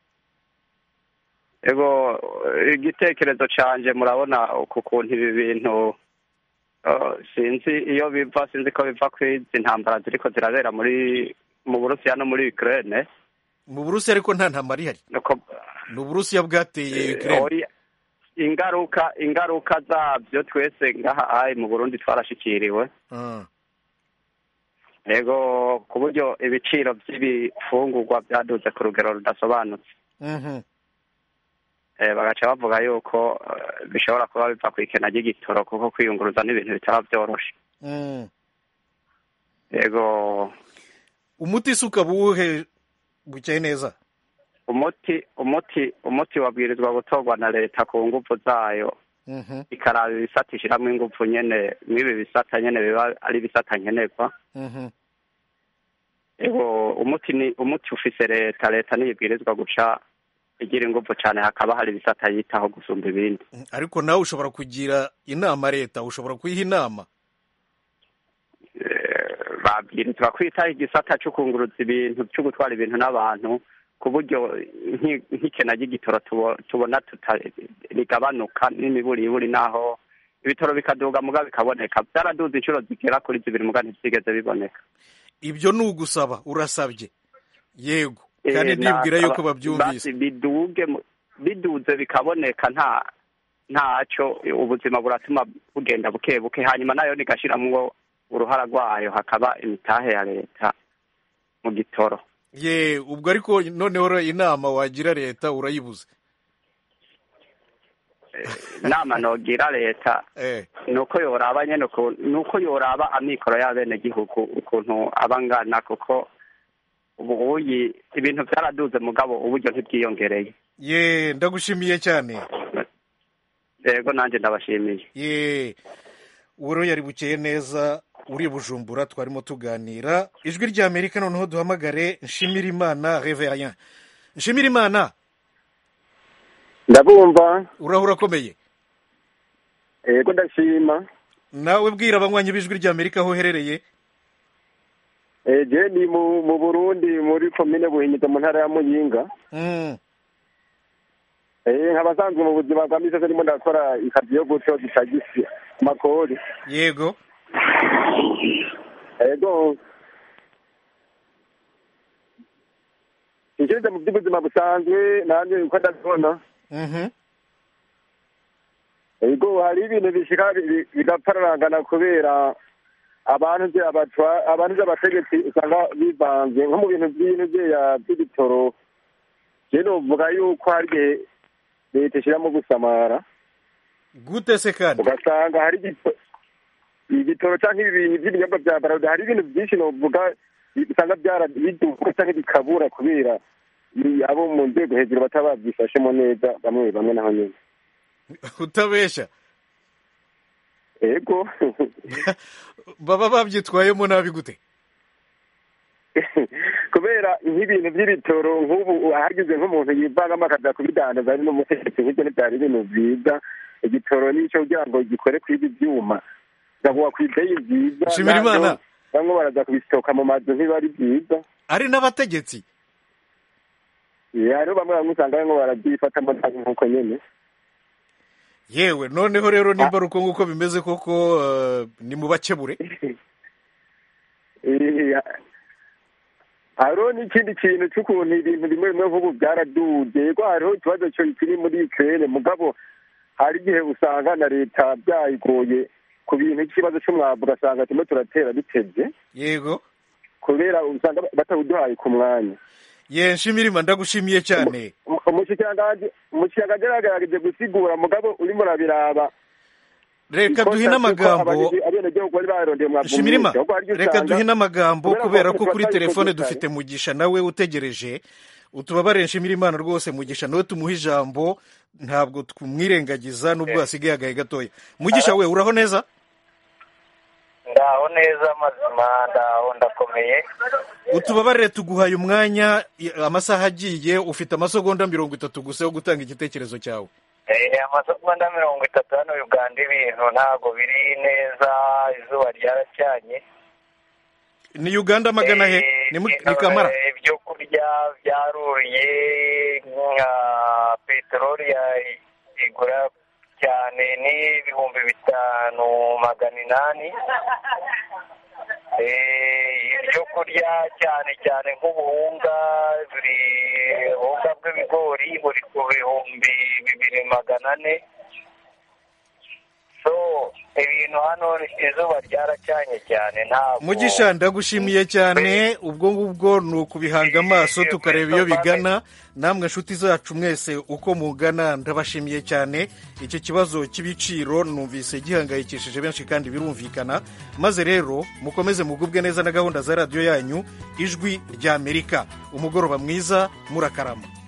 [SPEAKER 18] yego igitekerezo canje murabona uku kuntu ibi bintu sinzi iyo biva sinzi ko biva kwizi ntambara ziriko zirabera muri mu Burusiya no muri Ukraine.
[SPEAKER 1] mu Burusiya ariko nta ntambara ihari. ni Uburusiya bwateye Ukraine.
[SPEAKER 18] ingaruka ingaruka zabyo twese ngaha ai mu Burundi twarashikiriwe.
[SPEAKER 1] uh.
[SPEAKER 18] yego ku buryo ibiciro by'ibifungurwa byaduze ku rugero rudasobanutse.
[SPEAKER 1] mhm
[SPEAKER 18] eh bagaca bavuga yuko bishobora kuba biva ku ikena ry'igitoro kuko kwiyunguruza n'ibintu bitaba byoroshe.
[SPEAKER 1] mm.
[SPEAKER 18] yego
[SPEAKER 1] umuti suka buhe Bukeye neza?
[SPEAKER 18] umuti umuti umuti wabwirizwa gutorwa na leta ku nguvu zayo ikaraba ibisata ishyiramo ingufu nyene mw'ibi bisata nyene biba ari ibisata nkenerwa. Ego umuti ni umuti ufise leta leta niyibwirizwa guca igira ingufu cyane hakaba hari ibisata yitaho gusumba ibindi.
[SPEAKER 1] Ariko nawe ushobora kugira inama leta, ushobora kuyiha inama.
[SPEAKER 18] Babwirizwa kwitaho igisata cyo kunguruza ibintu cyo gutwara ibintu n'abantu ku buryo nk'ikena ry'igitoro tubona rigabanuka n'imiburiburi naho ibitoro bikaduga muga bikaboneka. Byaraduze inshuro zigera kuri zibiri muga ntibyigeze biboneka.
[SPEAKER 1] Ibyo ni ugusaba, urasabye. Yego kandi ndibwira yuko babyumvise.
[SPEAKER 18] Biduge biduze bikaboneka nta ntacyo ubuzima buratuma bugenda buke buke, hanyuma nayo nigashiramwo uruhara rwayo hakaba imitahe ya leta mu gitoro.
[SPEAKER 1] Ye ubwo ariko noneho inama wagira leta urayibuze.
[SPEAKER 18] Inama nogira leta nuko yoraba nyene nuko yoraba amikoro y'abene gihugu ukuntu abangana, kuko ubu ibintu byaraduze mugabo uburyo ntibwiyongereye.
[SPEAKER 1] Ye ndagushimiye cyane.
[SPEAKER 18] Yego nanjye ndabashimiye.
[SPEAKER 1] Ye uro yari bukeye neza uri Bujumbura twarimo tuganira. Ijwi rya Amerika noneho duhamagare Nshimirimana Reverien. Nshimirimana.
[SPEAKER 19] Ndabumva.
[SPEAKER 1] Urahura akomeye.
[SPEAKER 19] Yego ndashima.
[SPEAKER 1] Nawe bwira abanywanyi b'ijwi rya Amerika aho herereye.
[SPEAKER 19] Eh je ni mu mu Burundi muri commune Buhinyuza mu ntara ya Muyinga.
[SPEAKER 1] Mm.
[SPEAKER 19] Eh nkabasanzwe mu buzima bwa misi ndimo ndakora ikazi yo guto gitagisi makori.
[SPEAKER 1] Yego.
[SPEAKER 19] Yego. Injeze mu by'ubuzima busanzwe nanje uko ndabona.
[SPEAKER 1] Mhm.
[SPEAKER 19] Yego hari ibintu bishika bigapararangana kubera abantu je abatwa abantu abategetsi usanga bivanze nko mu bintu by'ibintu bye ya by'ibitoro. Je no vuga yuko hari leta ishiramo gusamara.
[SPEAKER 1] Gute se kandi?
[SPEAKER 19] Ugasanga hari igitoro cyangwa ibintu by'ibinyobwa bya barada, hari ibintu byinshi no vuga usanga byara biduka cyangwa bikabura kubera abo mu nzego hejuru batababyifashemo neza bamwe bamwe naho nyine.
[SPEAKER 1] Utabesha.
[SPEAKER 19] Ego.
[SPEAKER 1] Baba babyitwayemo nabi gute?
[SPEAKER 19] Kubera nk'ibintu by'ibitoro nk'ubu hagize nk'umuntu yivangamo akaza kubidandaza ari n'umutegetsi nk'ibyo ntibyari ibintu byiza. Igitoro nicyo kugira ngo gikore kw'ibi byuma gahuwa kw'ideyi nziza.
[SPEAKER 1] Nshimirimana.
[SPEAKER 19] Bamwe baraza kubisitoka mu mazu ntibari byiza.
[SPEAKER 1] Ari n'abategetsi.
[SPEAKER 19] Yaro bamwe bamwe usanga ngo barabyifata amazi nk'uko nyene.
[SPEAKER 1] Yewe noneho rero nimba ruko nguko bimeze koko uh, ni mubakebure.
[SPEAKER 19] Haro n'ikindi kintu cy'ukuntu ibintu bimwe bimwe nk'ubu byaraduze. Yego hariho ikibazo cyo kiri muri Ukraine mugabo hari igihe usanga na leta byayigoye ku bintu ikibazo cy'umwavu ugasanga turimo turatera bitebye.
[SPEAKER 1] Yego.
[SPEAKER 19] Kubera usanga batawuduhaye ku mwanya.
[SPEAKER 1] Ye Nshimirimana ndagushimiye cyane.
[SPEAKER 19] Umushikanganje umushikanganje yaragerageje gusigura mugabo urimo urabiraba.
[SPEAKER 1] Reka duhina amagambo. Nshimirimana reka duhina amagambo kubera ko kuri telefone dufite Mugisha nawe utegereje. Utubabare Nshimirimana rwose Mugisha nawe tumuha ijambo ntabwo twumwirengagiza nubwo hasigaye agahe gatoya. Mugisha we uraho neza?
[SPEAKER 20] Ndaho neza mazima ndaho ndakomeye.
[SPEAKER 1] Utubabarire tuguhaye umwanya amasaha agiye ufite amasegonda mirongo itatu gusa yo gutanga igitekerezo cyawe.
[SPEAKER 20] Eh amasegonda mirongo itatu hano Uganda ibintu ntago biri neza, izuba ryaracyanye.
[SPEAKER 1] Ni Uganda magana he? Ni ni Kamara.
[SPEAKER 20] Ibyo kurya byaruriye nka peteroli igura cyane ni ibihumbi bitanu magana inani. Ibyo kurya cyane cyane nk'ubuhunga buri buhunga bw'ibigori buri ku bihumbi bibiri magana ane. So ibintu hano izuba ryaracyanye cyane ntabwo.
[SPEAKER 1] Mugisha ndagushimiye cyane, ubwo ngubwo ni ukubihanga amaso tukareba iyo bigana. Namwe nshuti zacu mwese uko mugana ndabashimiye cyane. Icyo kibazo cy'ibiciro numvise gihangayikishije benshi kandi birumvikana. Maze rero mukomeze mugubwe neza na gahunda za radio yanyu Ijwi rya Amerika. Umugoroba mwiza murakarama.